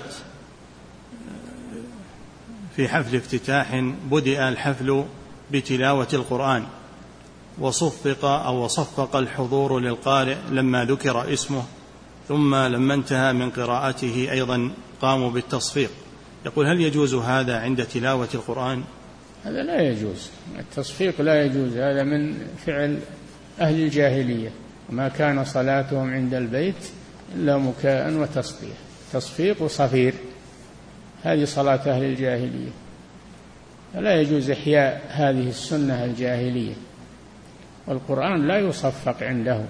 في حفل افتتاح بدأ الحفل بتلاوة القرآن وصفق أو وصفق الحضور للقارئ لما ذكر اسمه، ثم لما انتهى من قراءته أيضا قاموا بالتصفيق، يقول هل يجوز هذا عند تلاوة القرآن؟ هذا لا يجوز، التصفيق لا يجوز، هذا من فعل أهل الجاهلية، وما كان صلاتهم عند البيت إلا مكاء وتصفيق، تصفيق وصفير، هذه صلاة أهل الجاهلية، فلا يجوز إحياء هذه السنة الجاهلية، والقرآن لا يصفق عنده،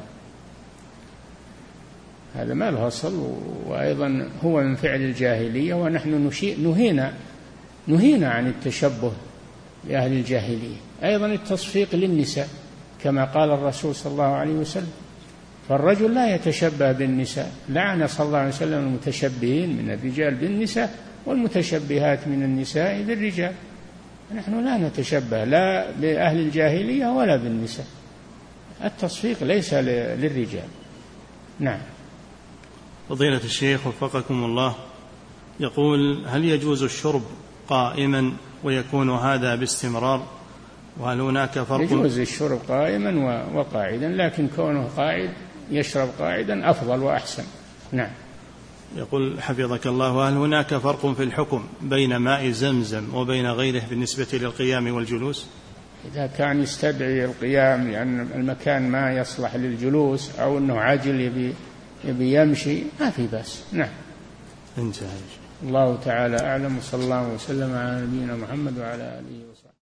هذا ما له أصل، وأيضا هو من فعل الجاهلية، ونحن نهينا نهينا عن التشبه بأهل الجاهلية. أيضا التصفيق للنساء كما قال الرسول صلى الله عليه وسلم، فالرجل لا يتشبه بالنساء، لعن صلى الله عليه وسلم المتشبهين من الرجال بالنساء والمتشبهات من النساء بالرجال، نحن لا نتشبه لا بأهل الجاهلية ولا بالنساء، التصفيق ليس للرجال. نعم. فضيلة الشيخ وفقكم الله، يقول: هل يجوز الشرب قائما ويكون هذا باستمرار؟ وهل هناك فرق؟ يجوز الشرب قائما وقاعدا، لكن كونه قاعد يشرب قاعدا أفضل وأحسن. نعم. يقول حفظك الله: هل هناك فرق في الحكم بين ماء زمزم وبين غيره بالنسبة للقيام والجلوس؟ إذا كان يستدعي القيام لأن المكان ما يصلح للجلوس أو أنه عاجل يبي, يبي يمشي ما في بأس. نعم. انتهى. الله تعالى أعلم، وصلى الله وسلم على نبينا محمد وعلى آله وصحبه.